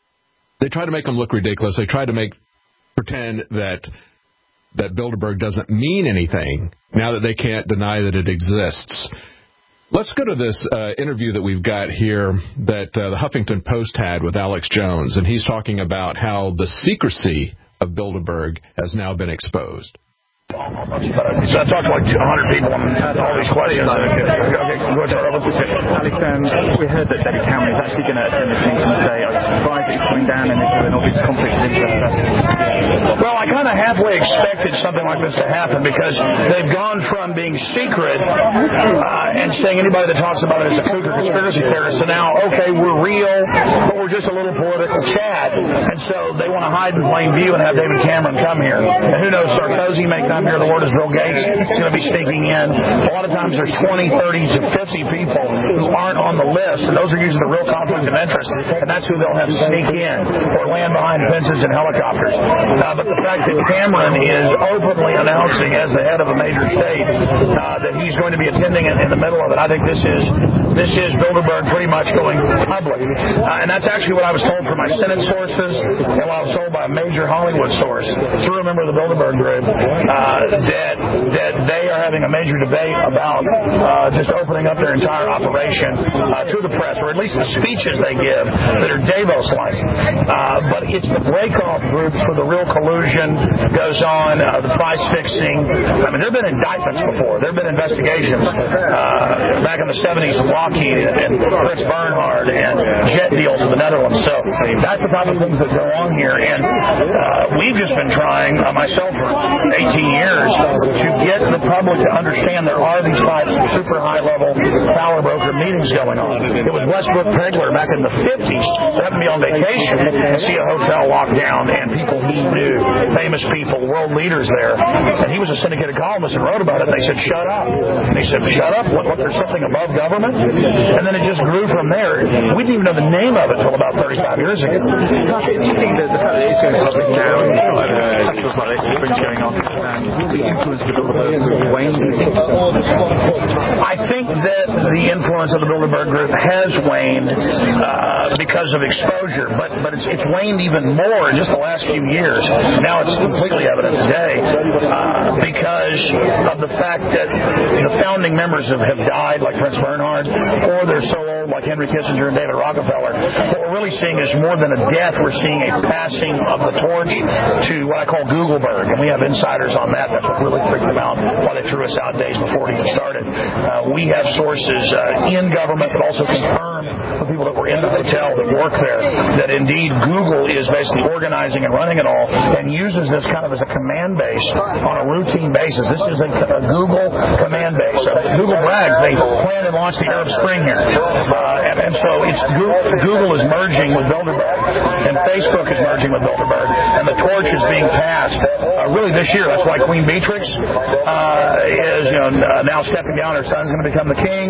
they try to make him look ridiculous. They try to make pretend that that Bilderberg doesn't mean anything now that they can't deny that it exists. Let's go to this uh, interview that we've got here that uh, the Huffington Post had with Alex Jones, and he's talking about how the secrecy of Bilderberg has now been exposed. So I talked to like two hundred people and asked all these questions. Okay, go ahead, Alex, um, we heard that David Cameron is actually going to attend this meeting today. Are you surprised that he's coming down and is there an obvious conflict of interest? Well, I kind of halfway expected something like this to happen because they've gone from being secret uh, and saying anybody that talks about it is a kook or conspiracy theorist, and now, okay, we're real, but we're just a little political chat. And so they want to hide in plain view and have David Cameron come here. And who knows, Sarkozy may come here, the word is Bill Gates is going to be sneaking in. A lot of times there's twenty, thirty to fifty people who aren't on the list, and those are usually the real conflict of interest, and that's who they'll have sneak in or land behind fences and helicopters. Uh, but the fact that Cameron is openly announcing as the head of a major state uh, that he's going to be attending in, in the middle of it, I think this is this is Bilderberg pretty much going public. Uh, and that's actually what I was told from my Senate sources and what I was told by a major Hollywood source. If you remember the Bilderberg group, uh, that that they are having a major debate about uh, just opening up their entire operation uh, to the press, or at least the speeches they give that are Davos-like. Uh, but it's the break-off groups where the real collusion goes on, uh, the price fixing. I mean, there have been indictments before. There have been investigations uh, back in the seventies with Lockheed and Fritz Bernhard and jet deals in the Netherlands. So that's the type of things that go on here. And uh, we've just been trying, uh, myself for eighteen years, to get the public to understand there are these types of super high-level power broker meetings going on. It was Westbrook Pegler back in the fifties that happened to be on vacation and see a hotel locked down and people he knew, famous people, world leaders there. And he was a syndicated columnist and wrote about it. And they said, shut up. And he said, shut up? What, what, there's something above government? And then it just grew from there. We didn't even know the name of it until about thirty-five years ago. Do you think that the fact that it's going public now and you've got uh, festivals like this and things going on, um, will the influence of the Bilderberg Group wane, do you think? I think that the influence of the Bilderberg Group has waned uh, because of exposure, but but it's, it's waned even more in just the last few years. Now it's completely evident today uh, because of the fact that the founding members have, have died, like Fritz Bernhard, or they're so old, like Henry Kissinger and David Rockefeller. What we're really seeing is more than a death, we're seeing a passing of the torch to what I call Googleberg, and we have insiders on that. That's what really freaked them out why they threw us out days before it even started. Uh, we have sources uh, in government that also confirm for people that were in the hotel that work there that indeed Google is basically organizing and running it all and uses this kind of as a command base on a routine basis. This is a, a Google command base. Uh, Google brags they planned and launched the Arab Spring here. Uh, and, and so it's Google, Google is merging with Bilderberg, and Facebook is merging with Bilderberg, and the torch is being passed uh, really this year. That's why Queen Beatrix uh, is you know uh, now stepping down. Her son's going to become the king.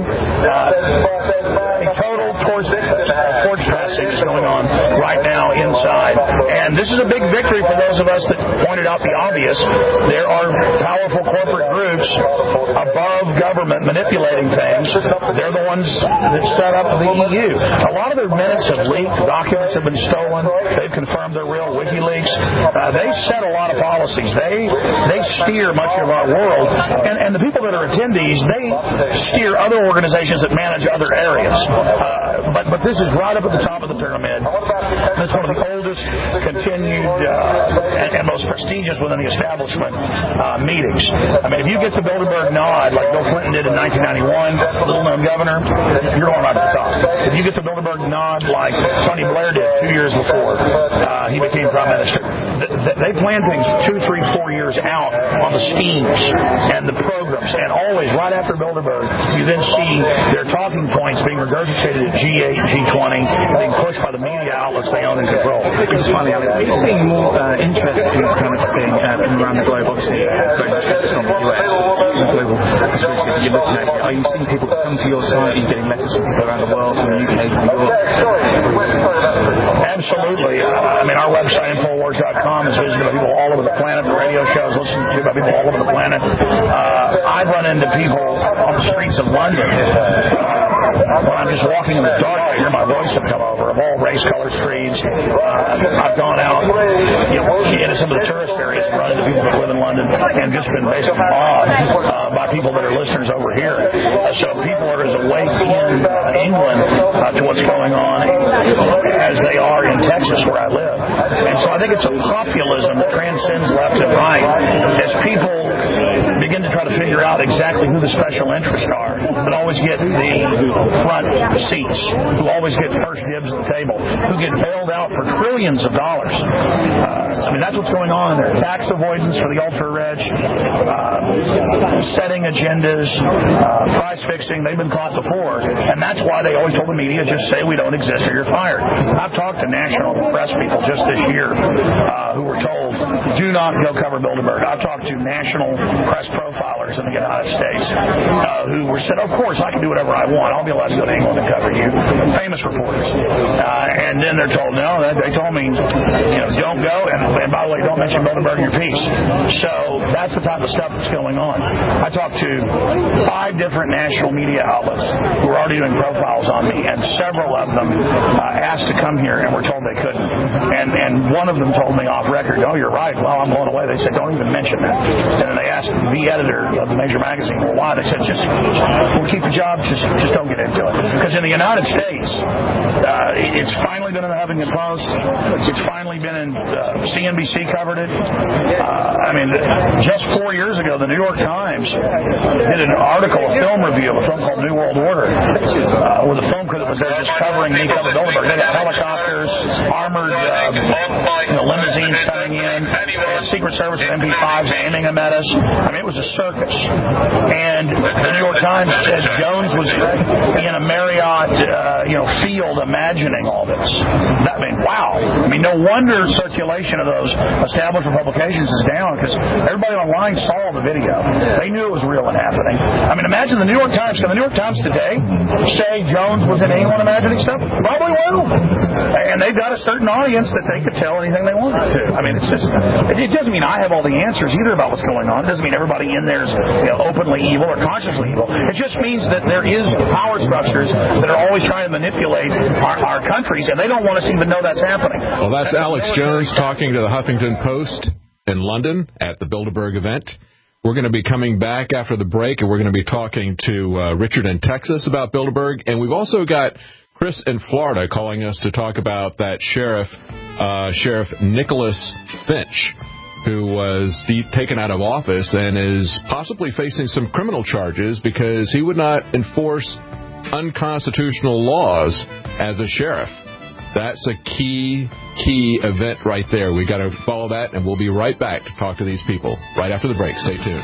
Uh, a total torch, uh, torch passing is going on right now inside, and this is a big victory for those of us that pointed out the obvious. There are powerful corporate groups above government manipulating things. They're the ones that set up the E U. A lot of their minutes have leaked. Documents have been stolen. They've confirmed they're real. WikiLeaks. Uh, they set a lot of policies. They they steer much of our world. And, and the people that are attendees, they steer other organizations that manage other areas. Uh, but, but this is right up at the top of the pyramid. It's one of the oldest, continued, uh, and, and most prestigious within the establishment uh, meetings. I mean, if you get the Bilderberg nod, like Bill Clinton did in nineteen ninety-one, little-known governor, you're going right to the top. If you get the Bilderberg nod like Tony Blair did two years before uh, he became prime minister, th- th- they plan things two, three, four years out on the schemes and the programs. And always, right after Bilderberg, you then see their talking points being regurgitated at G eight, G twenty, being pushed by the media outlets they own and control. Just finally, Alex, are you seeing more uh, interest in this kind of thing uh, from around the globe? Obviously, very much focused on the U S, the global conspiracy that you're looking at here. Are you seeing people come to your site? Are you getting letters from people around the world, from the U K, from Europe? Absolutely. Uh, I mean, our website, Infowars dot com, is visited by people all over the planet. The radio shows listened to by people all over the planet. Uh, I've run into people on the streets of London. Uh, when I'm just walking in the dark, I hear my voice have come over of all race, colors, creeds. Uh, I've gone out you know, into some of the tourist areas and run into people that live in London and just been basically awed uh, by people that are listeners over here. Uh, so people are as awake in uh, England uh, to what's going on as they are in Texas, where I live. And so I think it's a populism that transcends left and right as people begin to try to figure out exactly who the special interests are that always get the front seats, who always get first dibs at the table, who get bailed out for trillions of dollars. Uh, I mean, that's what's going on in there. Tax avoidance for the ultra-rich, uh, setting agendas, uh, price fixing. They've been caught before, and that's why they always told the media, just say we don't exist or you're fired. I've talked to national press people just this year uh, who were told, do not go cover Bilderberg. I've talked to national press profilers in the United States uh, who were said, of course, I can do whatever I want. I'll be allowed to go to England and cover you. Famous reporters. Uh, and then they're told, no, they told me, you know, don't go, and, and by the way, don't mention Bilderberg in your piece. So that's the type of stuff that's going on. I talked to five different national media outlets who were already doing profiles on me, and several of them uh, asked to come here and were told they couldn't. And and one of them told me off record, oh, you're right. Well, I'm blown away. They said, don't even mention that. And then they asked the editor of the major magazine, well, why? They said, just we'll keep the job, just just don't get into it. Because in the United States, uh, it's finally been in the Huffington Post. It's finally been in uh, C N B C covered it. Uh, I mean, just four years ago, the New York Times did an article, a film review of a film called New World Order, uh, with a film crew that was there just covering me, covered Bilderberg. They had helicopters, armored uh, you know, limousines coming in, Secret Service with M P fives aiming them at us. I mean, it was a circus. And the New York Times said Jones was in a Marriott, uh, you know, field imagining all this. That, I mean, wow. I mean, no wonder circulation of those established publications is down, because everybody online saw the video. They knew it was real and happening. I mean, imagine the New York Times. Can the New York Times today say Jones was in England imagining stuff? Probably will. And they've got a certain audience that they could tell anything they wanted to. I mean, it's just, it doesn't mean I have all the answers either about what's going on. It doesn't mean everybody in there is, you know, openly evil or consciously evil. It just means that there is power structures that are always trying to manipulate our, our countries, and they don't want us to even know that's happening. Well, that's, that's Alex Jones talking to the Huffington Post in London at the Bilderberg event. We're going to be coming back after the break, and we're going to be talking to uh, Richard in Texas about Bilderberg. And we've also got Chris in Florida calling us to talk about that sheriff, uh, Sheriff Nicholas Finch, who was de- taken out of office and is possibly facing some criminal charges because he would not enforce unconstitutional laws as a sheriff. That's a key, key event right there. We got to follow that, and we'll be right back to talk to these people right after the break. Stay tuned.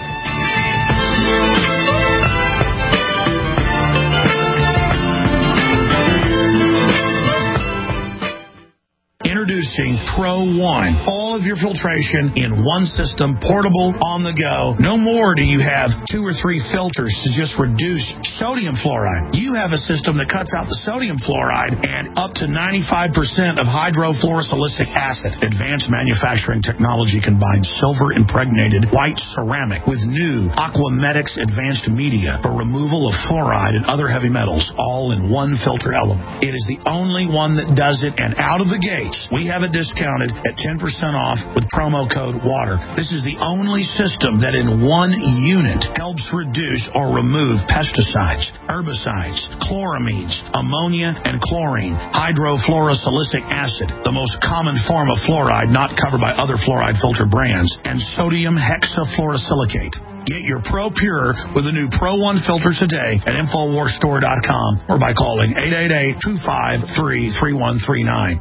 Introducing Pro One. All of your filtration in one system, portable, on the go. No more do you have two or three filters to just reduce sodium fluoride. You have a system that cuts out the sodium fluoride and up to ninety-five percent of hydrofluorosilicic acid. Advanced manufacturing technology combines silver-impregnated white ceramic with new Aquamedics advanced media for removal of fluoride and other heavy metals, all in one filter element. It is the only one that does it, and out of the gates, we have it discounted at ten percent off with promo code WATER. This is the only system that in one unit helps reduce or remove pesticides, herbicides, chloramines, ammonia, and chlorine, hydrofluorosilicic acid, the most common form of fluoride not covered by other fluoride filter brands, and sodium hexafluorosilicate. Get your Pro Pure with a new Pro One filter today at Infowars Store dot com or by calling eight eight eight, two five three, three one three nine.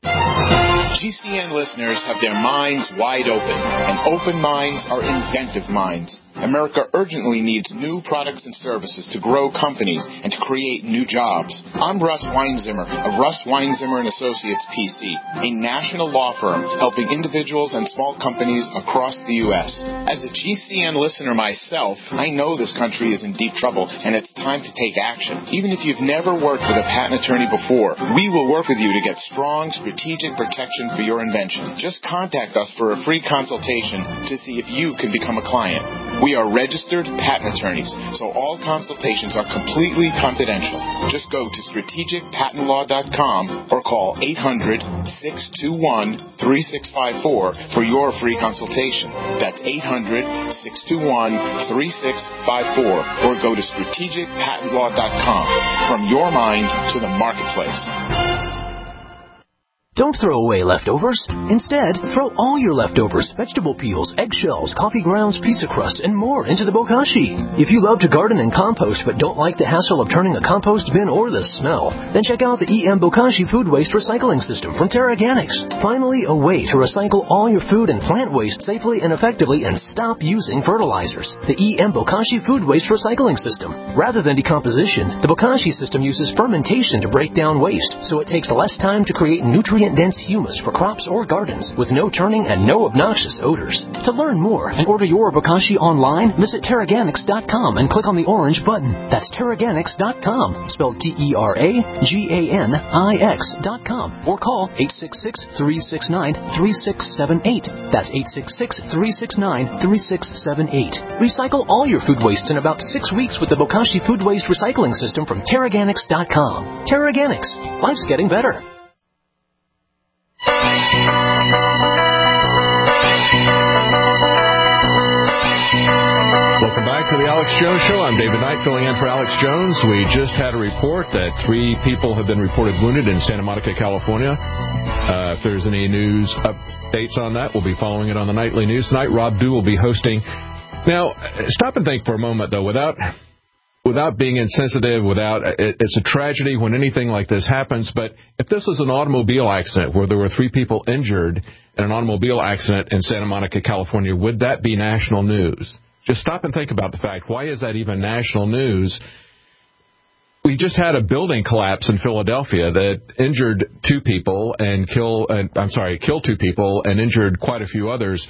G C N listeners have their minds wide open, and open minds are inventive minds. America urgently needs new products and services to grow companies and to create new jobs. I'm Russ Weinzimmer of Russ Weinzimmer and Associates P C, a national law firm helping individuals and small companies across the U S. As a G C N listener myself, I know this country is in deep trouble and it's time to take action. Even if you've never worked with a patent attorney before, we will work with you to get strong strategic protection for your invention. Just contact us for a free consultation to see if you can become a client. We are registered patent attorneys, so all consultations are completely confidential. Just go to strategic patent law dot com or call eight hundred, six two one, three six five four for your free consultation. That's eight hundred, six two one, three six five four or go to strategic patent law dot com. From your mind to the marketplace. Don't throw away leftovers. Instead, throw all your leftovers, vegetable peels, eggshells, coffee grounds, pizza crust, and more into the bokashi. If you love to garden and compost but don't like the hassle of turning a compost bin or the smell, then check out the E M Bokashi Food Waste Recycling System from Terraganics. Finally, a way to recycle all your food and plant waste safely and effectively and stop using fertilizers. The E M Bokashi Food Waste Recycling System. Rather than decomposition, the Bokashi system uses fermentation to break down waste, so it takes less time to create nutrient nutrient-dense humus for crops or gardens with no turning and no obnoxious odors. To learn more and order your Bokashi online, visit Terraganics dot com and click on the orange button. That's Terraganics dot com, spelled T E R A G A N I X dot com, or call eight six six, three six nine, three six seven eight. That's eight six six, three six nine, three six seven eight. Recycle all your food waste in about six weeks with the Bokashi Food Waste Recycling System from Terraganics dot com. Terraganics. Life's getting better. Welcome back to the Alex Jones Show. I'm David Knight, filling in for Alex Jones. We just had a report that three people have been reported wounded in Santa Monica, California. Uh, if there's any news updates on that, we'll be following it on the Nightly News tonight. Rob Dew will be hosting. Now, stop and think for a moment, though, without without being insensitive, without it, it's a tragedy when anything like this happens, but if this was an automobile accident where there were three people injured in an automobile accident in Santa Monica, California, would that be national news? Just stop and think about the fact, why is that even national news? We just had a building collapse in Philadelphia that injured two people and kill, uh, I'm sorry, killed two people and injured quite a few others.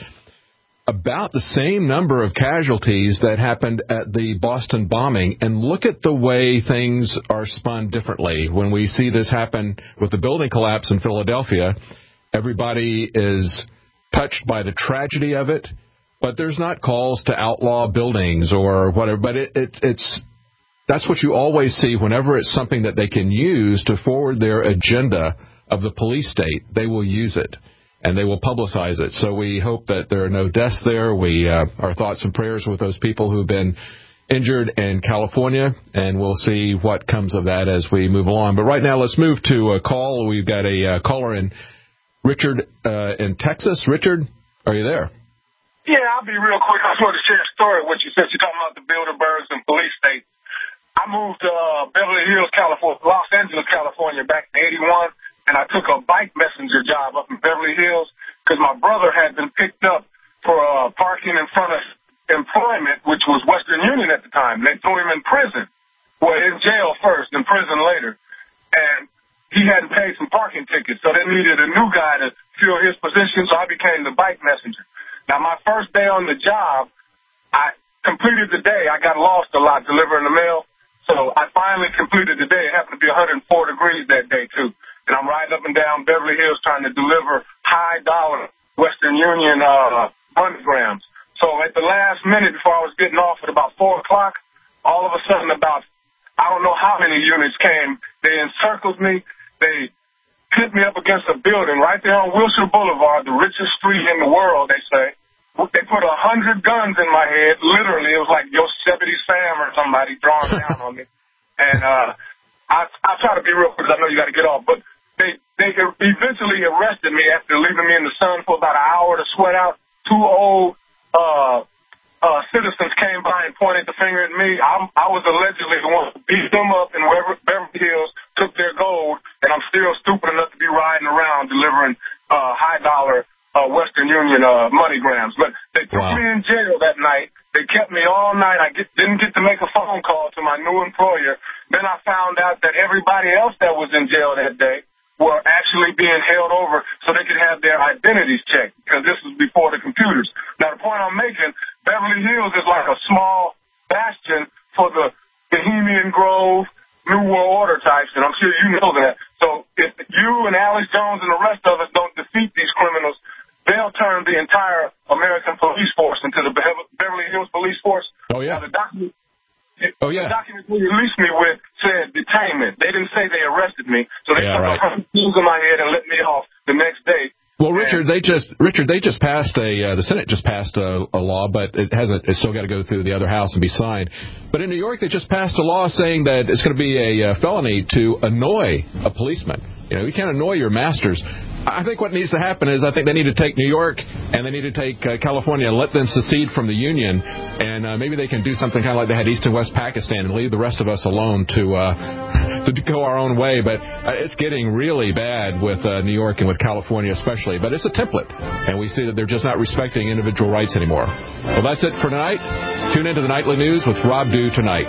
About the same number of casualties that happened at the Boston bombing. And look at the way things are spun differently. When we see this happen with the building collapse in Philadelphia, everybody is touched by the tragedy of it. But there's not calls to outlaw buildings or whatever. But it, it, it's that's what you always see whenever it's something that they can use to forward their agenda of the police state. They will use it, and they will publicize it. So we hope that there are no deaths there. We uh, our thoughts and prayers with those people who've been injured in California, and we'll see what comes of that as we move along. But right now, let's move to a call. We've got a uh, caller in Richard uh, in Texas. Richard, are you there? Yeah, I'll be real quick. I just want to share a story with you since you're talking about the Bilderbergs and police state. I moved to uh, Beverly Hills, California, Los Angeles, California back in eighty-one, and I took a bike messenger job up in Beverly Hills because my brother had been picked up for uh, parking in front of employment, which was Western Union at the time. They threw him in prison. Well, in jail first, in prison later. And he hadn't paid some parking tickets, so they needed a new guy to fill his position, so I became the bike messenger. Now, my first day on the job, I completed the day. I got lost a lot delivering the mail, so I finally completed the day. It happened to be one hundred four degrees that day, too. And I'm riding up and down Beverly Hills trying to deliver high-dollar Western Union uh, MoneyGrams. So at the last minute before I was getting off at about four o'clock, all of a sudden about, I don't know how many units came. They encircled me. They hit me up against a building right there on Wilshire Boulevard, the richest street in the world, they say. They put a hundred guns in my head. Literally, it was like Yosemite Sam or somebody drawing down on me. And uh, I, I try to be real quick because I know you got to get off. But they they eventually arrested me after leaving me in the sun for about an hour to sweat out. Two old uh, uh, citizens came by and pointed the finger at me. I'm, I was allegedly the one who beat them up in Beverly Hills, took their gold, and I'm still stupid enough to be riding around delivering uh, high-dollar Uh, Western Union uh, MoneyGrams. But they threw wow. me in jail that night. They kept me all night. I get, didn't get to make a phone call to my new employer. Then I found out that everybody else that was in jail that day were actually being held over so they could have their identities checked, because this was before the computers. Now, the point I'm making, Beverly Hills is like a small bastion for the Bohemian Grove, New World Order types, and I'm sure you know that. So if you and Alex Jones and the rest of us don't defeat these criminals, they'll turn the entire American police force into the Beverly Hills Police Force. Oh, yeah. Now, the document, oh, yeah. The document they released me with said detainment. They didn't say they arrested me, so they yeah, put right. a hundred keys in my head and let me off the next day. Well, Richard, they just Richard, they just passed a uh, the Senate just passed a, a law, but it hasn't. It's still got to go through the other house and be signed. But in New York, they just passed a law saying that it's going to be a uh, felony to annoy a policeman. You know, you can't annoy your masters. I think what needs to happen is I think they need to take New York and they need to take uh, California and let them secede from the Union, and uh, maybe they can do something kind of like they had East and West Pakistan and leave the rest of us alone to uh, to go our own way. But uh, it's getting really bad with uh, New York and with California especially. But it's a template, and we see that they're just not respecting individual rights anymore. Well, that's it for tonight. Tune into the Nightly News with Rob Dew tonight.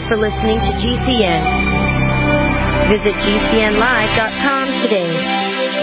for listening to G C N. Visit G C N live dot com today.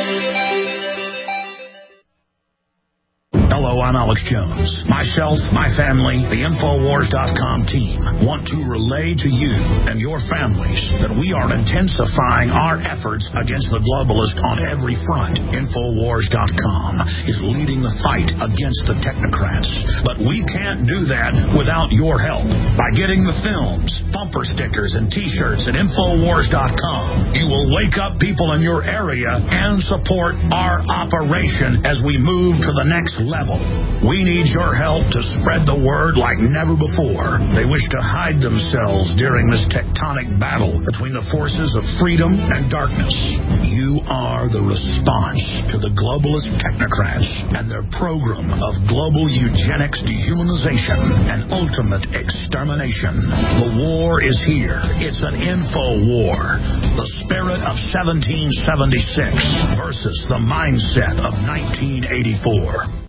Hello, I'm Alex Jones. Myself, my family, the Infowars dot com team want to relay to you and your families that we are intensifying our efforts against the globalists on every front. Infowars dot com is leading the fight against the technocrats. But we can't do that without your help. By getting the films, bumper stickers, and T-shirts at Infowars dot com, you will wake up people in your area and support our operation as we move to the next level. We need your help to spread the word like never before. They wish to hide themselves during this tectonic battle between the forces of freedom and darkness. You are the response to the globalist technocrats and their program of global eugenics, dehumanization, and ultimate extermination. The war is here. It's an info war. The spirit of seventeen seventy-six versus the mindset of nineteen eighty-four.